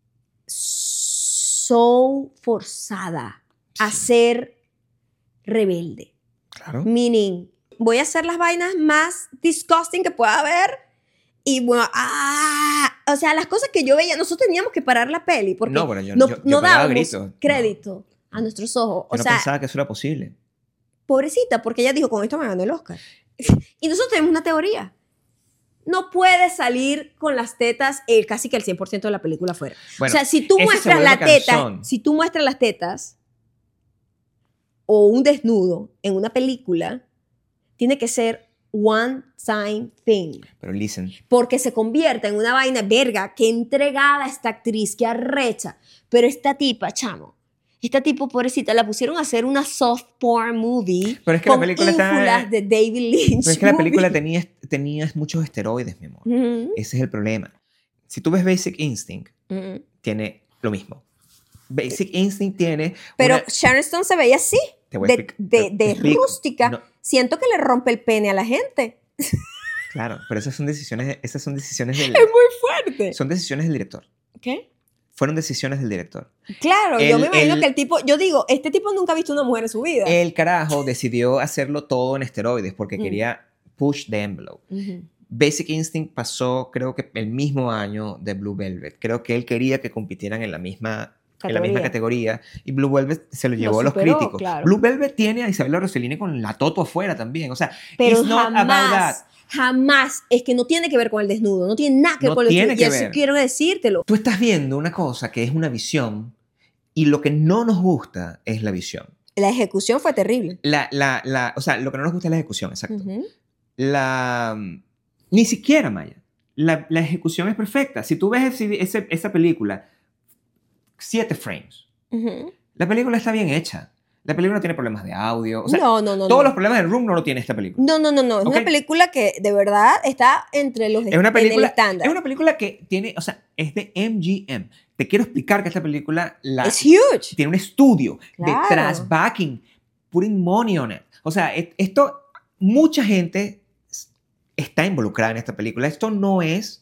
so forzada a ser rebelde. Claro. Meaning, voy a hacer las vainas más disgusting que pueda haber y bueno, o sea, las cosas que yo veía, nosotros teníamos que parar la peli porque No, bueno, yo no pegaba dábamos gritos. crédito a nuestros ojos. Yo O no sea, pensaba que eso era posible. pobrecita, porque ella dijo, con esto me ganó el Oscar. Y nosotros tenemos una teoría. No puede salir con las tetas casi que el 100% de la película fuera. Bueno, o sea, si tú ese se muestras vuelve la teta, cansón. si tú muestras las tetas o un desnudo en una película, tiene que ser one time thing. Pero listen, Porque se convierte en una vaina verga, que entregada esta actriz, que arrecha. Pero esta tipa, chamo, esta tipo pobrecita, la pusieron a hacer una soft porn movie Pero es que con la película ínfulas de David Lynch. pero es que la movie. película tenía muchos esteroides, mi amor. Ujú, Ese es el problema. Si tú ves Basic Instinct, ujú. tiene lo mismo. Basic Instinct tiene... Pero una- Sharon Stone se veía así, Te voy a de, explicar- de- te de explico. rústica. No. Siento que le rompe el pene a la gente. Claro, pero esas son decisiones del... Es muy fuerte. Son decisiones del director. ¿Qué? Fueron decisiones del director. Claro, yo El- me imagino el- que el tipo, yo digo, este tipo nunca ha visto una mujer en su vida. El carajo decidió hacerlo todo en esteroides porque quería push the envelope. Ujú. Basic Instinct pasó, creo que el mismo año de Blue Velvet. Creo que él quería que compitieran en la misma categoría. Y Blue Velvet se lo llevó a los superó, críticos. claro. Blue Velvet tiene a Isabella Rossellini con la toto afuera también. O sea, Pero it's not about that. jamás, es que no tiene que ver con el desnudo, no tiene nada que ver No con el tiene desnudo. que Y eso ver. quiero decírtelo. Tú estás viendo una cosa que es una visión y lo que no nos gusta es la visión. La ejecución fue terrible. O sea, lo que no nos gusta es la ejecución, exacto. Ujú. Ni siquiera, Maya, la ejecución es perfecta. Si tú ves esa película, 7 frames, la película está bien hecha. La película no tiene problemas de audio. O sea, no. Todos los problemas del Room no lo tiene esta película. No. Es una película que de verdad está entre los en el estándar. Es una película que tiene, o sea, es de MGM. Te quiero explicar que esta película es huge. Tiene un estudio Claro. detrás, backing, putting money on it. O sea, mucha gente está involucrada en esta película. Esto no es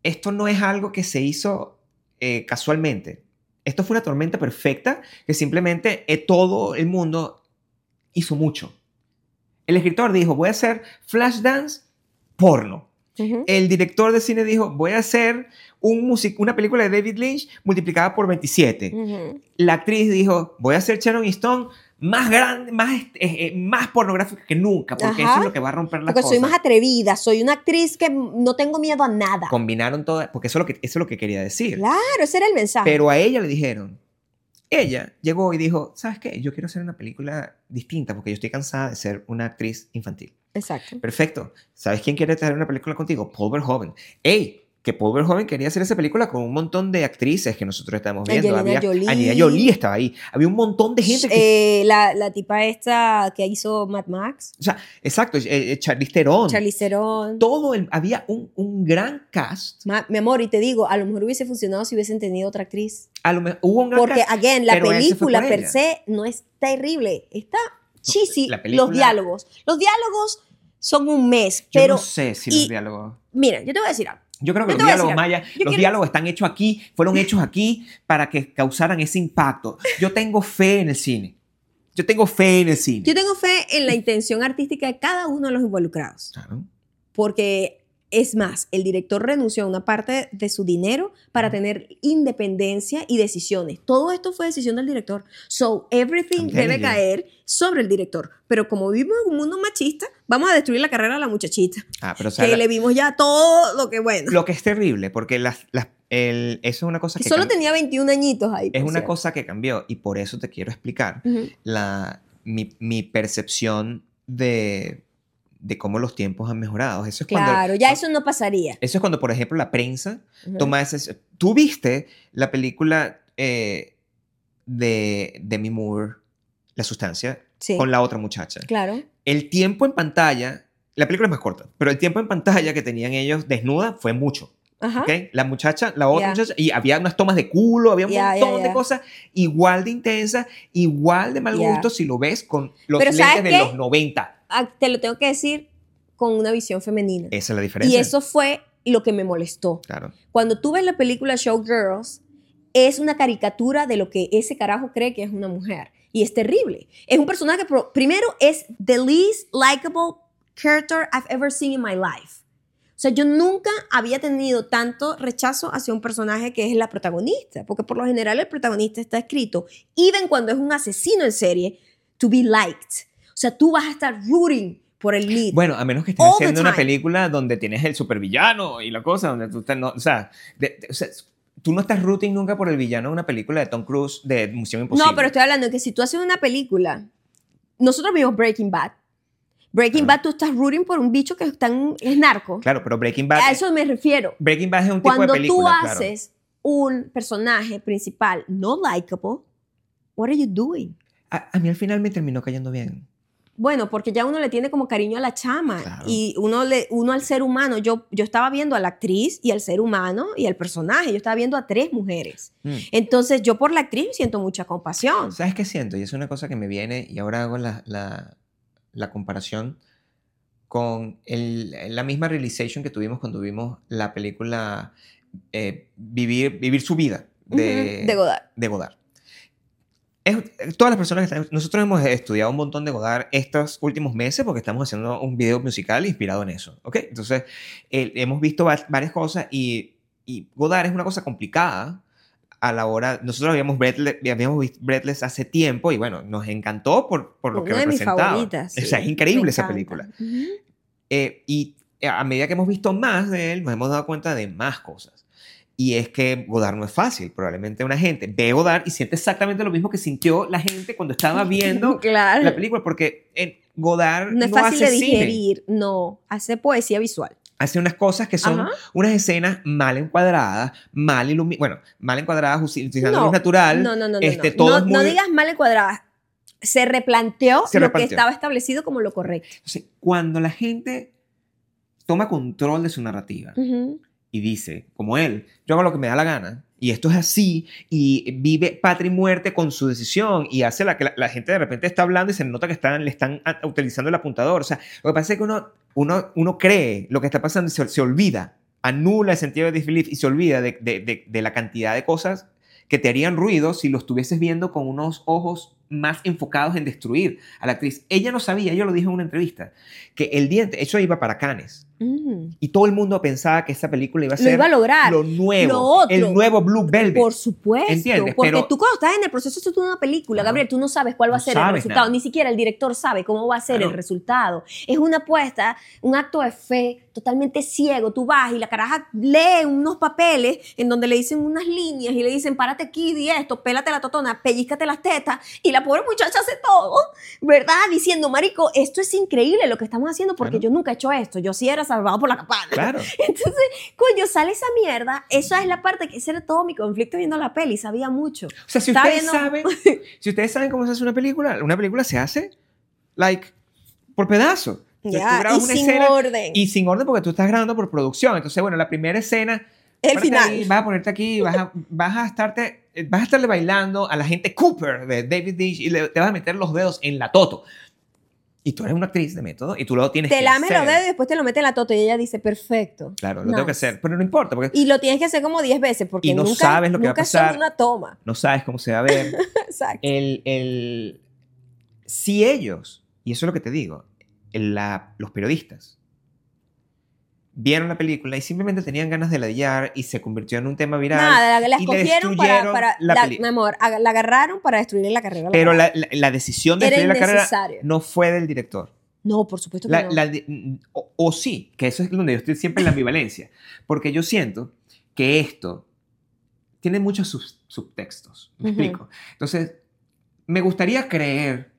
algo que se hizo casualmente. Esto fue una tormenta perfecta que simplemente todo el mundo hizo mucho. El escritor dijo, voy a hacer Flashdance porno. El director de cine dijo, voy a hacer una película de David Lynch multiplicada por 27. La actriz dijo, voy a hacer Sharon Stone más grande, más pornográfica que nunca, porque eso es lo que va a romper las cosas. Porque soy más atrevida, soy una actriz que no tengo miedo a nada. Combinaron todas, porque eso es lo que quería decir. Claro, ese era el mensaje. Pero a ella le dijeron, ella llegó y dijo, ¿sabes qué? Yo quiero hacer una película distinta porque yo estoy cansada de ser una actriz infantil. Exacto. Perfecto. ¿Sabes quién quiere hacer una película contigo? Paul Verhoeven. ¡Ey! Que Paul Verhoeven quería hacer esa película con un montón de actrices que nosotros estamos viendo. Angelina Jolie estaba ahí. Había un montón de gente que... la tipa esta que hizo Mad Max. O sea, exacto. Charlize Theron. Había un gran cast. Mi amor, y te digo, a lo mejor hubiese funcionado si hubiesen tenido otra actriz. A lo mejor hubo un gran Porque, cast. again, la película per se no es terrible. Está cheesy. Los diálogos. Los diálogos son un mes. Pero, yo no sé si los diálogos... Mira, yo te voy a decir algo. Yo creo que los diálogos están hechos aquí, fueron hechos aquí para que causaran ese impacto. Yo tengo fe en el cine. Yo tengo fe en la intención artística de cada uno de los involucrados. Claro. Porque, es más, el director renunció a una parte de su dinero para tener independencia y decisiones. Todo esto fue decisión del director. So, everything debe caer sobre el director. Pero como vivimos en un mundo machista, vamos a destruir la carrera de la muchachita. Pero, le vimos ya todo lo que bueno. Lo que es terrible, porque eso es una cosa que solo tenía 21 añiñitos ahí. Es una cosa que cambió y por eso te quiero explicar mi percepción de cómo los tiempos han mejorado. Eso es eso no pasaría. Eso es cuando, por ejemplo, la prensa toma ese... ¿Tú viste la película de Demi Moore, La Sustancia, con la otra muchacha? Claro. El tiempo en pantalla... La película es más corta, pero el tiempo en pantalla que tenían ellos desnuda fue mucho. ¿Okay? La otra muchacha, y había unas tomas de culo, había un montón de cosas igual de intensas, igual de mal gusto si lo ves con los lentes de los 90. Te lo tengo que decir con una visión femenina. Esa es la diferencia. Y eso fue lo que me molestó. Claro. Cuando tú ves la película Showgirls, es una caricatura de lo que ese carajo cree que es una mujer. Y es terrible. Es un personaje que, primero, es the least likable character I've ever seen in my life. O sea, yo nunca había tenido tanto rechazo hacia un personaje que es la protagonista, porque por lo general el protagonista está escrito, even cuando es un asesino en serie, to be liked. O sea, tú vas a estar rooting por el lead. Bueno, a menos que estés haciendo una película donde tienes el supervillano y la cosa, donde tú estás... tú no estás rooting nunca por el villano en una película de Tom Cruise de Misión Imposible. No, pero estoy hablando de que si tú haces una película... Nosotros vimos Breaking Bad. Breaking Bad, tú estás rooting por un bicho que es narco. Claro, pero Breaking Bad... A eso me refiero. Breaking Bad es un tipo de película, Cuando tú haces un personaje principal no likable, what are you doing? A mí al final me terminó cayendo bien. Bueno, porque ya uno le tiene como cariño a la chama. Claro. Y uno al ser humano. Yo estaba viendo a la actriz y al ser humano y al personaje. Yo estaba viendo a 3 mujeres. Entonces, yo por la actriz siento mucha compasión. ¿Sabes qué siento? Y es una cosa que me viene y ahora hago la comparación con la misma realization que tuvimos cuando vimos la película Vivir su vida de Godard. Todas las personas nosotros hemos estudiado un montón de Godard estos últimos meses porque estamos haciendo un video musical inspirado en eso, ¿ok? Entonces, hemos visto varias cosas y Godard es una cosa complicada a la hora... Nosotros habíamos visto Breathless hace tiempo y bueno, nos encantó por lo que representaba. Una de mis favoritas. Sí, o sea, es increíble esa película. Y a medida que hemos visto más de él, nos hemos dado cuenta de más cosas. Y es que Godard no es fácil. Probablemente una gente ve Godard y siente exactamente lo mismo que sintió la gente cuando estaba viendo la película. Porque Godard no es fácil de digerir, no. Hace poesía visual. hace unas cosas que son Ajá. unas escenas mal encuadradas, mal encuadradas utilizando luz natural. No, no, no, Todo es no muy... digas mal encuadradas. Se replanteó Se lo replanteó. que estaba establecido como lo correcto. Entonces, cuando la gente toma control de su narrativa y dice, como él, yo hago lo que me da la gana, y esto es así, y vive patria y muerte con su decisión, y hace que la gente de repente está hablando y se nota que le están utilizando el apuntador. O sea, lo que pasa es que uno cree lo que está pasando y se olvida, anula el sentido de disbelief y se olvida de la cantidad de cosas que te harían ruido si lo estuvieses viendo con unos ojos más enfocados en destruir a la actriz. Ella no sabía, ella lo dijo en una entrevista, que el diente, eso iba para Cannes. Y todo el mundo pensaba que esa película iba a ser lo iba a lograr. lo nuevo, Lo otro, el nuevo Blue Velvet. Por supuesto. ¿Entiendes? Porque Pero tú cuando estás en el proceso de una película, claro, Gabriel, tú no sabes cuál va a no ser el sabes resultado. nada. Ni siquiera el director sabe cómo va a ser Claro. el resultado. Es una apuesta, un acto de fe totalmente ciego. Tú vas y la caraja lee unos papeles en donde le dicen unas líneas y le dicen, párate aquí, di esto, pélate la totona, pellízcate las tetas. Y la pobre muchacha hace todo, ¿verdad? Diciendo, marico, esto es increíble lo que estamos haciendo porque Claro. yo nunca he hecho esto. Yo sí era salvado por la campana. Claro. Entonces, coño, sale esa mierda. Esa es la parte que ese era todo mi conflicto viendo la peli. Sabía mucho. O sea, si Estaba ustedes, viendo- si ustedes saben cómo se hace una película se hace, like, por pedazo. Entonces, tú Ya, grabas y una sin escena orden. y sin orden porque tú estás grabando por producción. Entonces, bueno, la primera escena... El párate final. ahí, vas a ponerte aquí, vas a estarle bailando a la gente Cooper de David Lynch y te vas a meter los dedos en la toto. Y tú eres una actriz de método y tú lo tienes Te que lame hacer. los dedos y después te lo mete en la toto. Y ella dice, perfecto. Claro, lo tengo que Nice. hacer. Pero no importa porque Y lo tienes que hacer como 10 veces porque Y no nunca, sabes lo que va a nunca pasar. es solo una toma. no sabes cómo se va a ver. Exacto. Si ellos, y eso es lo que te digo, los periodistas vieron la película y simplemente tenían ganas de ladillar y se convirtió en un tema viral. Nada, la y le escogieron destruyeron mi película. amor, la agarraron para destruirle la carrera. a la Pero caraja. la decisión de Era destruir la carrera innecesario. no fue del director. No, por supuesto que no. O sí, que eso es donde yo estoy siempre en la ambivalencia. Porque yo siento que esto tiene muchos subtextos. ¿Me Ujú. explico? Entonces, me gustaría creer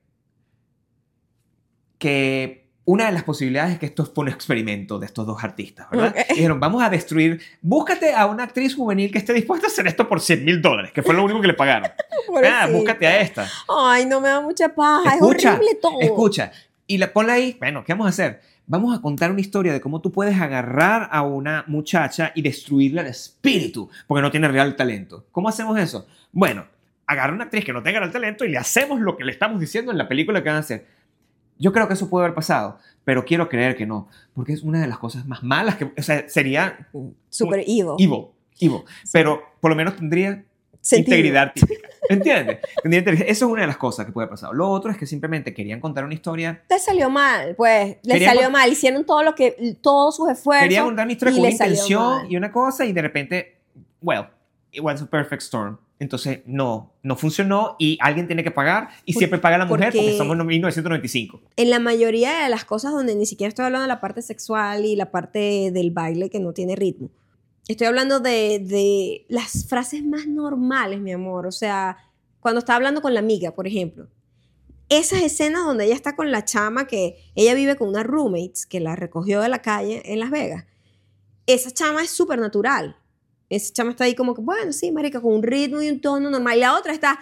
que una de las posibilidades es que esto fue un experimento de estos dos artistas, ¿verdad? Ok. Dijeron, vamos a destruir, búscate a una actriz juvenil que esté dispuesta a hacer esto por $100,000, que fue lo único que le pagaron. Pobrecita. Búscate a esta. Ay, no me da mucha paja. Escucha, es horrible todo. Escucha, y ponla ahí. Bueno, ¿qué vamos a hacer? Vamos a contar una historia de cómo tú puedes agarrar a una muchacha y destruirle el espíritu, porque no tiene real talento. ¿Cómo hacemos eso? Bueno, agarra una actriz que no tenga real talento y le hacemos lo que le estamos diciendo en la película que van a hacer. Yo creo que eso puede haber pasado, pero quiero creer que no, porque es una de las cosas más malas que, o sea, sería Super evil. evil, pero por lo menos tendría Sentido. integridad típica, ¿entiendes? Eso es una de las cosas que puede haber pasado. Lo otro es que simplemente querían contar una historia, Le salió mal, pues. Le Querían salió con- mal. Hicieron todos sus esfuerzos. querían contar una historia y con una le salió intención mal. y una cosa y de repente, well, it was a perfect storm. Entonces, no funcionó y alguien tiene que pagar y siempre paga la mujer porque somos en 1995. En la mayoría de las cosas donde ni siquiera estoy hablando de la parte sexual y la parte del baile que no tiene ritmo. Estoy hablando de las frases más normales, mi amor. O sea, cuando está hablando con la amiga, por ejemplo. Esas escenas donde ella está con la chama que ella vive con una roommate que la recogió de la calle en Las Vegas. Esa chama es súper natural. Esa chama está ahí como que, bueno, sí, marica, con un ritmo y un tono normal. Y la otra está,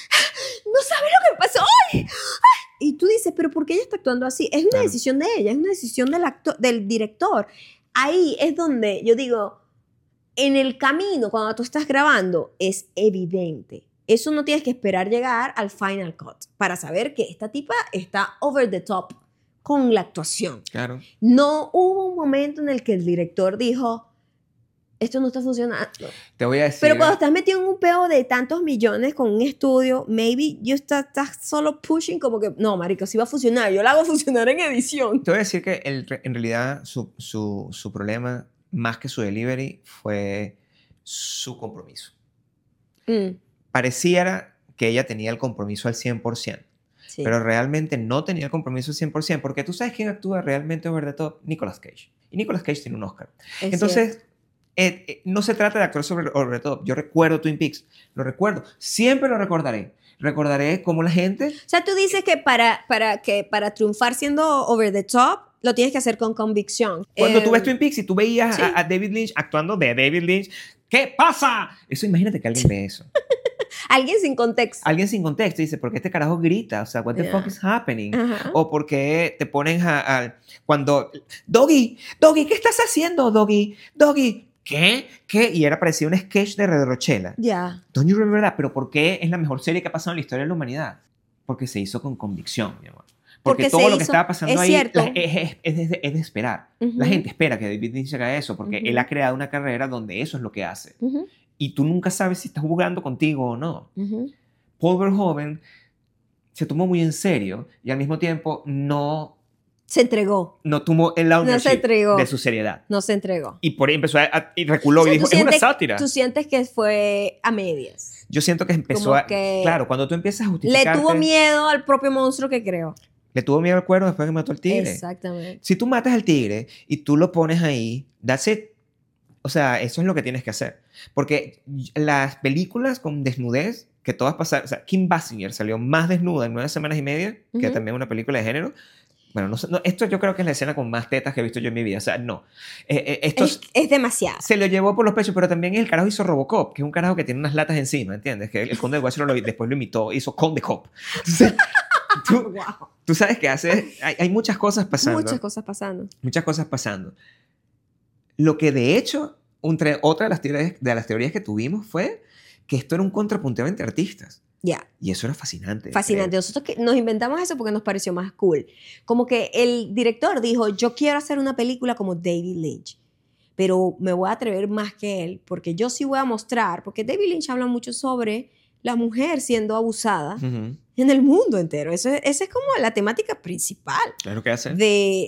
no sabes lo que me pasó hoy. Y tú dices, pero ¿por qué ella está actuando así? Es una Claro. decisión de ella, es una decisión del director. Ahí es donde yo digo, en el camino, cuando tú estás grabando, es evidente. Eso no tienes que esperar llegar al final cut para saber que esta tipa está over the top con la actuación. Claro. No hubo un momento en el que el director dijo, esto no está funcionando. Te voy a decir. Pero cuando estás metido en un peo de tantos millones con un estudio, maybe you estás solo pushing como que, no, marico, sí va a funcionar. Yo la hago funcionar en edición. Te voy a decir que en realidad su problema, más que su delivery, fue su compromiso. Pareciera que ella tenía el compromiso al 100%, Sí. pero realmente no tenía el compromiso al 100%, porque tú sabes quién actúa realmente over the top, Nicolas Cage. Y Nicolas Cage tiene un Oscar. Es Entonces, no se trata de actuar over the top. Yo recuerdo Twin Peaks, lo recuerdo, siempre lo recordaré. Recordaré cómo la gente... O sea, tú dices que para triunfar siendo over the top, lo tienes que hacer con convicción. Cuando tú ves Twin Peaks y tú veías sí. a David Lynch actuando de David Lynch, ¿qué pasa? Eso, imagínate que alguien ve eso. Alguien sin contexto. Alguien sin contexto dice, ¿por qué este carajo grita? O sea, what the Yeah. fuck is happening? Ajá. O ¿por qué te ponen cuando, Doggy, ¿qué estás haciendo, Doggy? Doggy, ¿qué? Y era parecido un sketch de Red Rochela. Ya. Don't you remember that? Pero ¿por qué es la mejor serie que ha pasado en la historia de la humanidad? Porque se hizo con convicción, mi amor. Porque todo lo que estaba pasando es ahí cierto. es de esperar. Ujú. La gente espera que David Lynch haga eso porque Ujú. él ha creado una carrera donde eso es lo que hace. Ujú, Y tú nunca sabes si estás jugando contigo o no. ujú. Paul Verhoeven se tomó muy en serio y al mismo tiempo no Se entregó. tomó el ownership entregó. de su seriedad. No se entregó. Y por ahí empezó y reculó O sea, y dijo, tú es una sientes- sátira. Tú sientes que fue a medias. Yo siento que empezó como a... que Claro, cuando tú empiezas a Le justificarte... tuvo miedo al propio monstruo que creó. Le tuvo miedo al cuervo después que mató al tigre. Exactamente. Si tú matas al tigre y tú lo pones ahí, that's it. O sea, eso es lo que tienes que hacer. Porque las películas con desnudez, que todas pasaron... O sea, Kim Basinger salió más desnuda en 9 semanas y media, que Ujú. también una película de género. Bueno, no sé, esto yo creo que es la escena con más tetas que he visto yo en mi vida. O sea, no. Esto Es demasiado. se lo llevó por los pechos, pero también el carajo hizo Robocop, que es un carajo que tiene unas latas encima, ¿entiendes? Que el Conde del Guacharo después lo imitó, hizo Conde Cop. Entonces, Wow. tú sabes que hay muchas cosas pasando. Muchas cosas pasando. Muchas cosas pasando. Lo que de hecho, otra de las teorías que tuvimos fue que esto era un contrapunteo entre artistas. Ya. Y eso era fascinante. Fascinante. Nosotros que nos inventamos eso porque nos pareció más cool. Como que el director dijo, yo quiero hacer una película como David Lynch, pero me voy a atrever más que él, porque yo sí voy a mostrar, porque David Lynch habla mucho sobre la mujer siendo abusada Ujú. en el mundo entero. Esa es como la temática principal Claro que hace.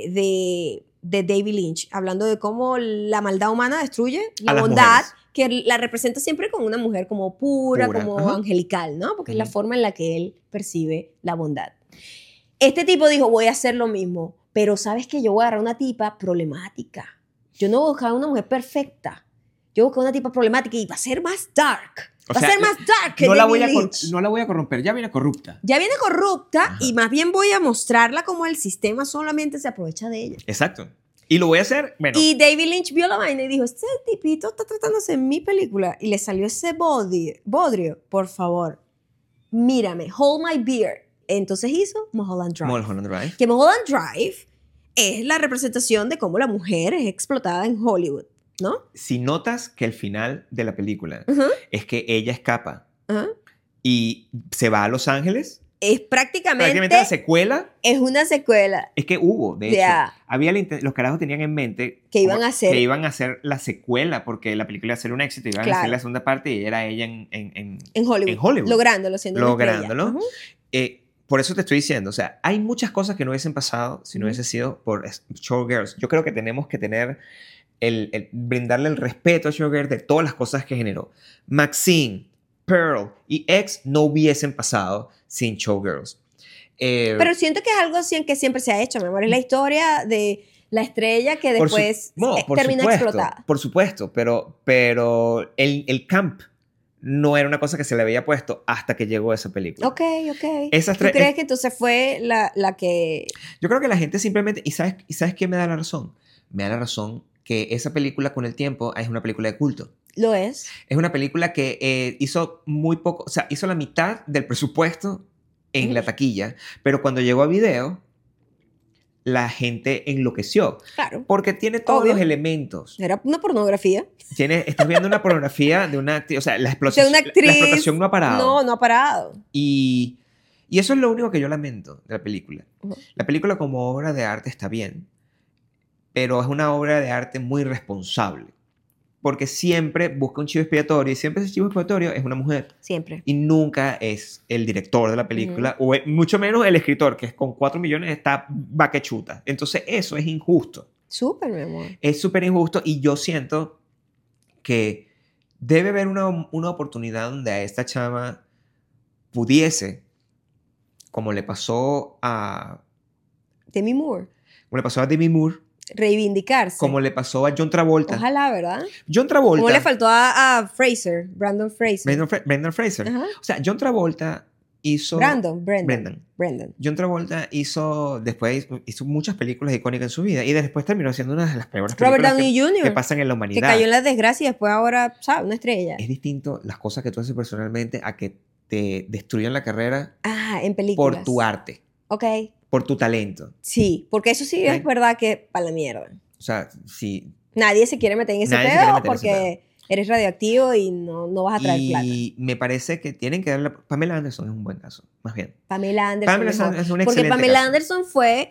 de David Lynch, hablando de cómo la maldad humana destruye la A las bondad, mujeres. que la representa siempre como una mujer como pura, Pura, como ajá. angelical, ¿no? Porque es la Ujú. forma en la que él percibe la bondad. Este tipo dijo, voy a hacer lo mismo, pero ¿sabes qué? Yo voy a agarrar una tipa problemática. Yo no voy a buscar una mujer perfecta. Yo voy a buscar una tipa problemática y va a ser más dark. O Va sea, a ser más dark que No la, David voy a Lynch. no la voy a corromper, ya viene corrupta. Ya viene corrupta Ajá. y más bien voy a mostrarla como el sistema solamente se aprovecha de ella. Exacto. Y lo voy a hacer, bueno, Y David Lynch vio la vaina y dijo, este tipito está tratando de hacer mi película. Y le salió ese bodrio. Por favor, mírame, hold my beer. Entonces hizo Mulholland Drive. Mulholland Drive. Que Mulholland Drive es la representación de cómo la mujer es explotada en Hollywood, ¿no? Si notas que el final de la película Ujú, es que ella escapa ajá. y se va a Los Ángeles, Es prácticamente la secuela es una secuela es que hubo, de hecho. Ya. Había los carajos tenían en mente que iban a hacer. que iban a hacer la secuela porque la película iba a ser un éxito, iban a Claro. hacer la segunda parte y era ella en en Hollywood, en Hollywood. lográndolo, siendo una estrella. Lográndolo. Ujú. Por eso te estoy diciendo, o sea, hay muchas cosas que no hubiesen pasado si no Ujú. hubiese sido por Showgirls. Yo creo que tenemos que tener brindarle el respeto a Showgirls de todas las cosas que generó. Maxine, Pearl y X no hubiesen pasado sin Showgirls. Pero siento que es algo así que siempre se ha hecho, mi amor. Es la historia de la estrella que por su- después no, por termina supuesto, explotada. Por supuesto, pero el camp no era una cosa que se le había puesto hasta que llegó esa película. Ok. Esas ¿Tú tres- crees que entonces fue la que... Yo creo que la gente simplemente... ¿Y sabes qué me da la razón? Me da la razón que esa película con el tiempo es una película de culto. Lo es? Es una película que hizo muy poco... O sea, hizo la mitad del presupuesto en Ujú. la taquilla, pero cuando llegó a video, la gente enloqueció. Claro. Porque tiene todos Obvio. los elementos. Era una pornografía. Estás viendo una pornografía de una actriz. O sea, la explotación, De una actriz. la explotación no ha parado. No ha parado. Y eso es lo único que yo lamento de la película. Ujú. La película como obra de arte está bien, pero es una obra de arte muy responsable. Porque siempre busca un chivo expiatorio y siempre ese chivo expiatorio es una mujer. Siempre. Y nunca es el director de la película, o mucho menos el escritor, que es con 4 millones está vaquechuta. Entonces eso es injusto. Súper, mi amor. Es súper injusto y yo siento que debe haber una oportunidad donde a esta chama pudiese, como le pasó a Demi Moore. Demi Moore, Reivindicarse. como le pasó a John Travolta. Ojalá, ¿verdad? John Travolta. Como le faltó a Fraser, Brandon Fraser. Brendan Fraser. Ajá. O sea, John Travolta hizo... Brendan. John Travolta después hizo muchas películas icónicas en su vida y después terminó siendo una de las peores Robert películas Downey Jr., que pasan en la humanidad. que cayó en la desgracia y después ahora, ¿sabes? Una estrella. Es distinto las cosas que tú haces personalmente a que te destruyan la carrera En películas. por tu arte, Ok. por tu talento. Sí, porque eso sí es verdad que para la mierda. O sea, si... Nadie se quiere meter en ese Nadie se quiere pedo meter en ese porque eres radioactivo y no vas a traer plata. Y me parece que tienen que darle... Pamela Anderson es un buen caso, más bien. Pamela Anderson. Pamela mejor. es un Porque excelente Pamela caso. Anderson fue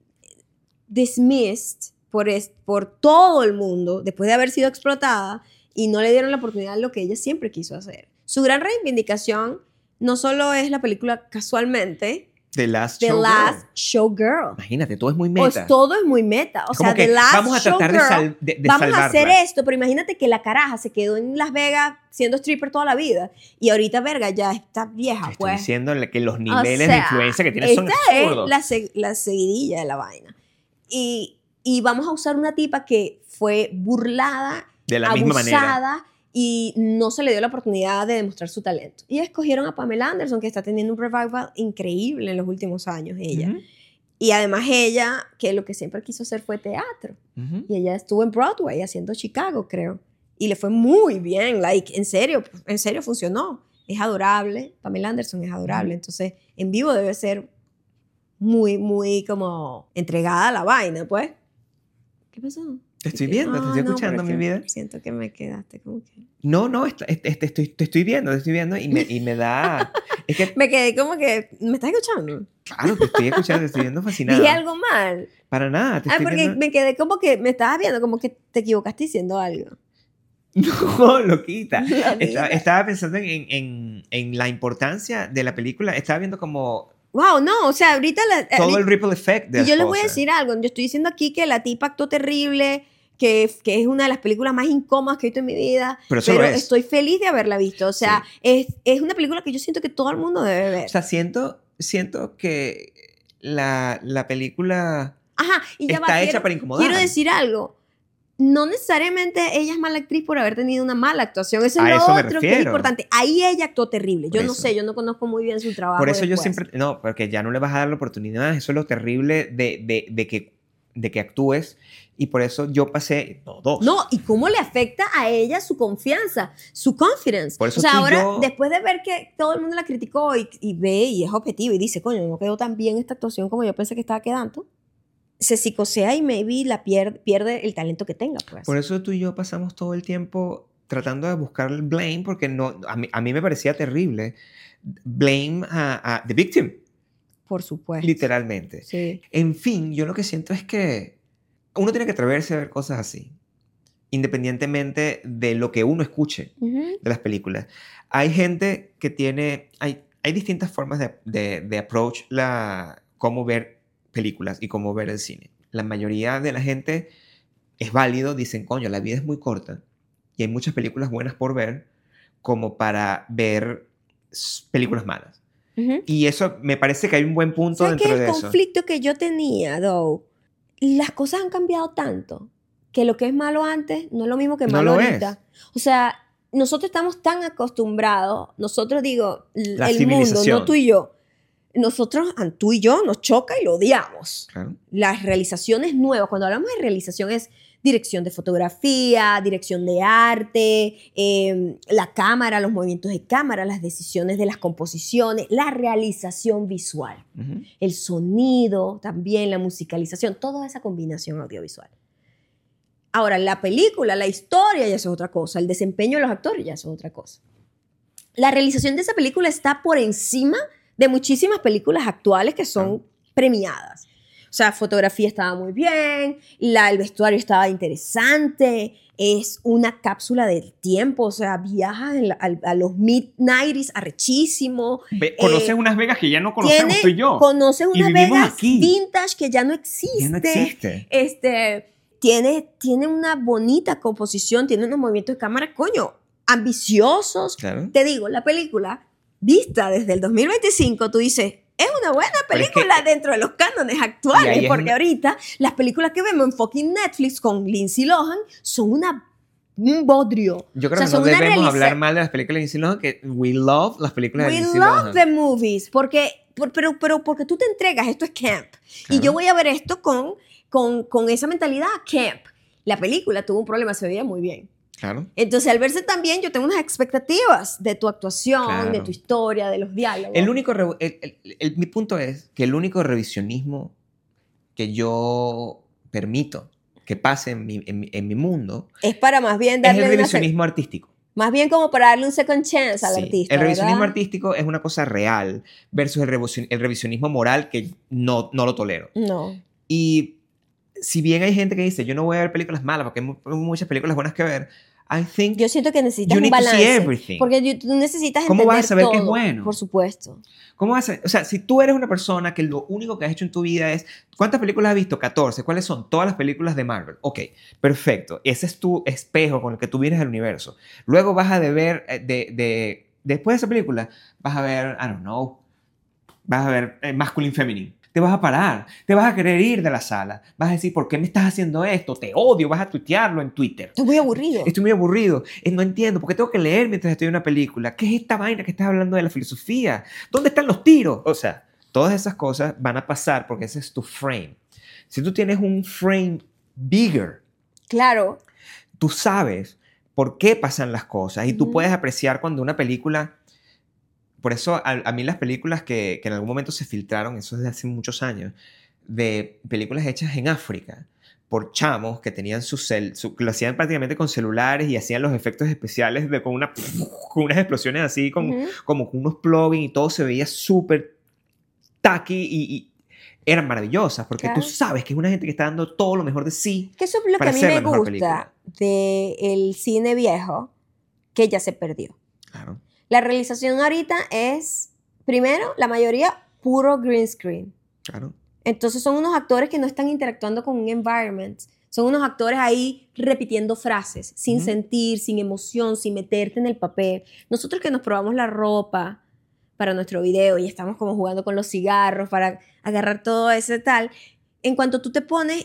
dismissed por todo el mundo después de haber sido explotada y no le dieron la oportunidad de lo que ella siempre quiso hacer. Su gran reivindicación no solo es la película Casualmente, The Last Showgirl. Imagínate, todo es muy Pues meta. todo es muy meta. O Como sea, que The Last vamos a tratar Showgirl, de vamos salvarla. a hacer esto, pero imagínate que la caraja se quedó en Las Vegas siendo stripper toda la vida y ahorita, verga, ya está vieja, Te estoy pues. diciendo que los O niveles de sea, influencia que tiene son esta absurdos. es la seguidilla de la vaina. Y vamos a usar una tipa que fue burlada, De la misma manera. abusada y no se le dio la oportunidad de demostrar su talento. Y escogieron a Pamela Anderson, que está teniendo un revival increíble en los últimos años, ella. Ujú, Y además ella, que lo que siempre quiso hacer fue teatro. ujú. Y ella estuvo en Broadway haciendo Chicago, creo. Y le fue muy bien, en serio funcionó. Es adorable, Pamela Anderson es adorable. Entonces, en vivo debe ser muy, muy como entregada a la vaina, pues. ¿Qué pasó? Te estoy viendo, te estoy escuchando, mi vida. Siento que me quedaste como que... No, te estoy viendo y me da... Es que, Me quedé como que... ¿Me estás escuchando? claro, te estoy escuchando, te estoy viendo fascinado. Dije algo mal. Para nada, te estoy Porque viendo... me quedé como que... Me estabas viendo como que te equivocaste diciendo algo. No, loquita. Loquita. Estaba pensando en la importancia de la película. Estaba viendo como Wow, no, o sea, ahorita... todo el ripple effect de Y las yo les voy a cosas. decir algo. Yo estoy diciendo aquí que la tipa actuó terrible, que es una de las películas más incómodas que he visto en mi vida. Pero eso lo es. Estoy feliz de haberla visto. O sea, es una película que yo siento que todo el mundo debe ver. O sea, siento que la película Ajá, y ya está va, hecha para incomodar. quiero decir algo. No necesariamente ella es mala actriz por haber tenido una mala actuación. Eso es A lo eso me otro que es refiero. importante. Ahí ella actuó terrible. Por Yo no eso. sé, yo no conozco muy bien su trabajo. Por eso yo después. siempre... No, porque ya no le vas a dar la oportunidad. Eso es lo terrible de que actúes. Y por eso yo pasé... No, dos. No, y cómo le afecta a ella su confianza, su confidence. Por eso o sea, tú y ahora, yo- después de ver que todo el mundo la criticó y ve y es objetivo y dice, coño, no quedó tan bien esta actuación como yo pensé que estaba quedando, se psicosea y maybe pierde el talento que tenga. Pues. Por eso tú y yo pasamos todo el tiempo tratando de buscar el blame, porque no, a mí me parecía terrible. Blame a the victim, Por supuesto. literalmente. Sí. En fin, yo lo que siento es que uno tiene que atreverse a ver cosas así, independientemente de lo que uno escuche Ujú. de las películas. Hay gente que tiene... Hay distintas formas de approach cómo ver películas y cómo ver el cine. La mayoría de la gente es válido, dicen, coño, la vida es muy corta y hay muchas películas buenas por ver como para ver películas malas. Ujú. Y eso me parece que hay un buen punto ¿Sabes qué? dentro El de eso. conflicto que yo tenía, though, las cosas han cambiado tanto que lo que es malo antes no es lo mismo que No malo lo ahorita. O sea, nosotros estamos tan acostumbrados, nosotros digo, La el mundo, civilización. no tú y yo. Nosotros, tú y yo, nos choca y lo odiamos. Claro. Las realizaciones nuevas, cuando hablamos de realización es dirección de fotografía, dirección de arte, la cámara, los movimientos de cámara, las decisiones de las composiciones, la realización visual, Ujú. el sonido, también la musicalización, toda esa combinación audiovisual. Ahora, la película, la historia ya es otra cosa, el desempeño de los actores ya es otra cosa. La realización de esa película está por encima de muchísimas películas actuales que son premiadas. O sea, fotografía estaba muy bien, el vestuario estaba interesante, es una cápsula del tiempo, o sea, viajas a los mid-90s arrechísimo. Conoces unas Vegas que ya no conocemos tú y yo. Conoces Y unas vivimos Vegas aquí. vintage que ya no existe. Ya no existe. Tiene una bonita composición, tiene unos movimientos de cámara, coño, ambiciosos. Claro. Te digo, la película, vista desde el 2025, tú dices, es una buena Pero es que- película dentro de los cánones Y actuales, ahí es porque una- ahorita las películas que vemos en fucking Netflix con Lindsay Lohan son una un bodrio. Yo creo O sea, que son no una debemos realiza- hablar mal de las películas de Lindsay Lohan, que we love las películas de We Lindsay love Lohan. the movies, pero porque tú te entregas, esto es camp. Y Claro. yo voy a ver esto con esa mentalidad camp. La película tuvo un problema, se veía muy bien. Claro. Entonces, al verse también, yo tengo unas expectativas de tu actuación, Claro. de tu historia, de los diálogos. Mi punto es que el único revisionismo que yo permito que pase en mi mundo Es para más bien es darle el una revisionismo artístico. más bien como para darle un second chance al Sí, artista. el revisionismo ¿verdad? artístico es una cosa real versus el revisionismo moral que no lo tolero. No. Y si bien hay gente que dice, yo no voy a ver películas malas porque hay muchas películas buenas que ver, I think, Yo siento que necesitas You un need to see balance. everything. Porque tú necesitas ¿Cómo entender vas a saber todo, qué es bueno? Por supuesto. ¿cómo vas a, o sea, si tú eres una persona que lo único que has hecho en tu vida es, ¿cuántas películas has visto? 14. ¿Cuáles son? Todas las películas de Marvel. Ok, perfecto. Ese es tu espejo con el que tú vienes al universo. Luego vas a ver, después de esa película, vas a ver, I don't know, vas a ver Masculine Feminine. Te vas a parar, te vas a querer ir de la sala, vas a decir, ¿por qué me estás haciendo esto? Te odio, vas a tuitearlo en Twitter. Estoy muy aburrido. Estoy muy aburrido, no entiendo, ¿por qué tengo que leer mientras estoy en una película? ¿Qué es esta vaina que estás hablando de la filosofía? ¿Dónde están los tiros? O sea, todas esas cosas van a pasar porque ese es tu frame. Si tú tienes un frame bigger, Claro. tú sabes por qué pasan las cosas y tú Ujú. puedes apreciar cuando una película... Por eso a mí las películas que en algún momento se filtraron, eso es de hace muchos años, de películas hechas en África por chamos que tenían lo hacían prácticamente con celulares y hacían los efectos especiales con unas explosiones así, Ujú. como con unos plugins y todo se veía súper tacky y eran maravillosas porque Claro. tú sabes que es una gente que está dando todo lo mejor de sí. Que eso es lo que para a mí hacer me la mejor gusta película. del cine viejo, que ya se perdió. Claro. La realización ahorita es, primero, la mayoría puro green screen. Claro. Entonces son unos actores que no están interactuando con un environment. Son unos actores ahí repitiendo frases, sin Ujú. sentir, sin emoción, sin meterte en el papel. Nosotros que nos probamos la ropa para nuestro video y estamos como jugando con los cigarros para agarrar todo ese tal, en cuanto tú te pones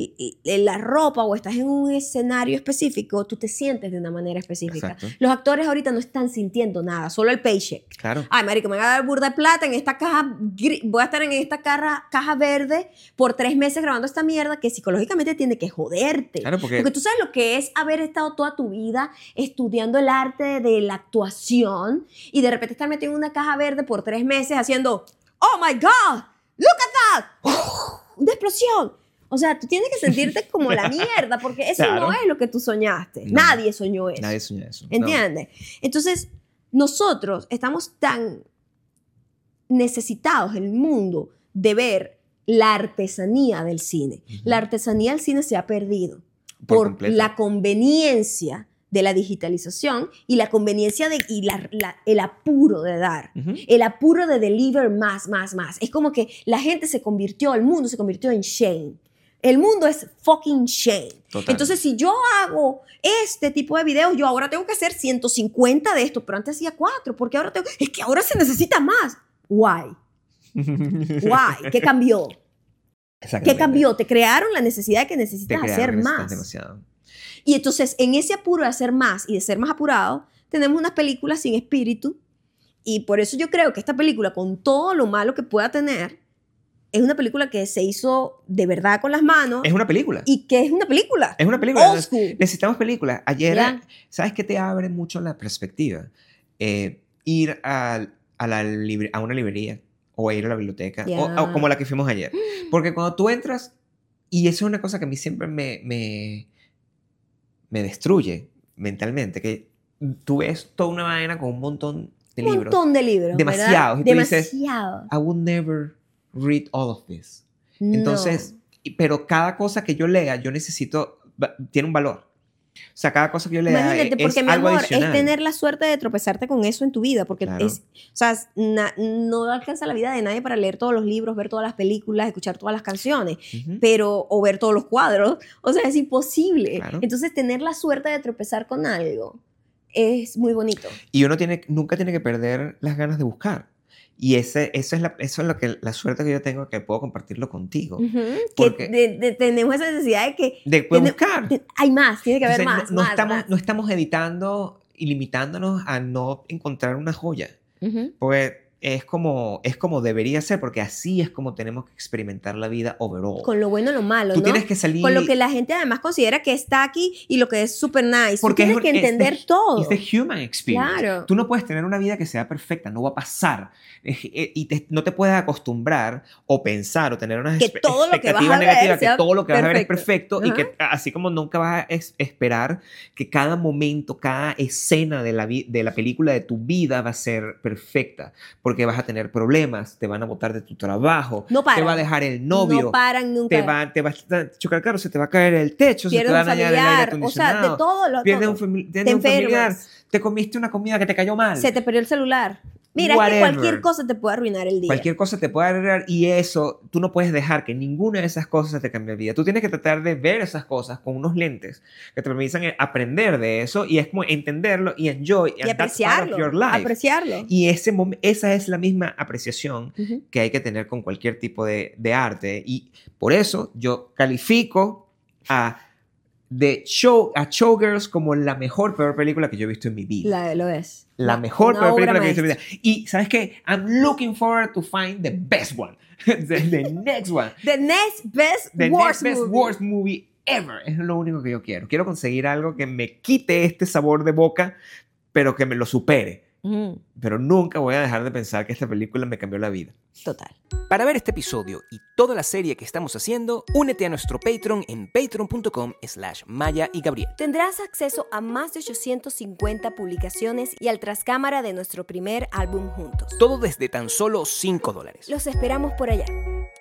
la ropa o estás en un escenario específico, tú te sientes de una manera específica. Exacto. Los actores ahorita no están sintiendo nada, solo el paycheck. Claro. Ay, marico, me va a dar burda de plata en esta caja, voy a estar en esta caja verde por 3 meses grabando esta mierda que psicológicamente tiene que joderte. Claro, porque Porque tú sabes lo que es haber estado toda tu vida estudiando el arte de la actuación y de repente estar metido en una caja verde por 3 meses haciendo, oh my God, look at that, una explosión. O sea, tú tienes que sentirte como la mierda porque eso Claro. no es lo que tú soñaste. No. Nadie soñó eso. nadie sueña eso. No. ¿Entiendes? Entonces, nosotros estamos tan necesitados en el mundo de ver la artesanía del cine. Ujú. La artesanía del cine se ha perdido Por por completo. la conveniencia de la digitalización y la conveniencia el apuro de dar. Ujú. El apuro de deliver más. Es como que la gente se convirtió, el mundo se convirtió en Shane. El mundo es fucking Shane. Total. Entonces, si yo hago este tipo de videos, yo ahora tengo que hacer 150 de estos, pero antes hacía 4, porque ahora es que ahora se necesita más. Why? Why? ¿Qué cambió? ¿Qué Exactamente. cambió? Te crearon la necesidad de que Te necesitas crearon, hacer necesitas más. demasiado. Y entonces, en ese apuro de hacer más y de ser más apurado, tenemos unas películas sin espíritu. Y por eso yo creo que esta película, con todo lo malo que pueda tener, es una película que se hizo de verdad con las manos Es una película. y que es una película. Es una película. Old school. Necesitamos películas. Ayer, Ya. ¿sabes qué te abre mucho la perspectiva? Ir a una librería o ir a la biblioteca Ya. o como la que fuimos ayer. Porque cuando tú entras, y eso es una cosa que a mí siempre me destruye mentalmente, que tú ves toda una vaina con un montón de Un libros. montón de libros. Demasiados. ¿verdad? Y tú dices, Demasiados. I will never read all of this. No. Entonces, pero cada cosa que yo lea, yo necesito, tiene un valor. O sea, cada cosa que yo lea Imagínate, es porque mi algo amor, adicional. es tener la suerte de tropezarte con eso en tu vida, porque Claro. o sea, no alcanza la vida de nadie para leer todos los libros, ver todas las películas, escuchar todas las canciones, Ujú. pero o ver todos los cuadros, o sea, es imposible. Claro. Entonces, tener la suerte de tropezar con algo es muy bonito. Y uno nunca tiene que perder las ganas de buscar. Y eso es la suerte que yo tengo, que puedo compartirlo contigo. Que tenemos esa necesidad de que... De buscar. Hay más, tiene que haber Entonces, más. No estamos editando y limitándonos a no encontrar una joya. Pues es como debería ser, porque así es como tenemos que experimentar la vida overall. Con lo bueno y lo malo, Tú tienes que salir... Con lo que la gente además considera que está aquí y lo que es súper nice. Porque tú tienes que entender todo. Es the human experience. Claro. Tú no puedes tener una vida que sea perfecta, no va a pasar. Y no te puedes acostumbrar o pensar o tener una expectativa negativa que todo lo que vas a ver es perfecto y que así como nunca vas a esperar que cada momento, cada escena de la película de tu vida va a ser perfecta. Porque vas a tener problemas, te van a botar de tu trabajo, te va a dejar el novio, no paran nunca, te va a chocar el carro, se te va a caer el techo, se te va a dañar el aire acondicionado, o sea, de todo pierdes un familiar, te comiste una comida que te cayó mal, se te perdió el celular. Mira, es que cualquier cosa te puede arruinar el día. Cualquier cosa te puede arruinar y eso, tú no puedes dejar que ninguna de esas cosas te cambie el día. Tú tienes que tratar de ver esas cosas con unos lentes que te permitan aprender de eso y es como entenderlo y enjoy. Y apreciarlo. Apreciarlo. Y esa es la misma apreciación que hay que tener con cualquier tipo de arte. Y por eso yo califico a Showgirls como la mejor, peor película que yo he visto en mi vida. Lo es. La mejor, peor película que he visto en mi vida. Y ¿sabes qué? I'm looking forward to find the best one. the next one. The next best worst movie ever. Es lo único que yo quiero. Quiero conseguir algo que me quite este sabor de boca, pero que me lo supere. Pero nunca voy a dejar de pensar que esta película me cambió la vida. Total. Para ver este episodio y toda la serie que estamos haciendo, únete a nuestro Patreon en patreon.com/Maya y Gabriel. Tendrás acceso a más de 850 publicaciones y al trascámara de nuestro primer álbum juntos. Todo desde tan solo $5. Los esperamos por allá.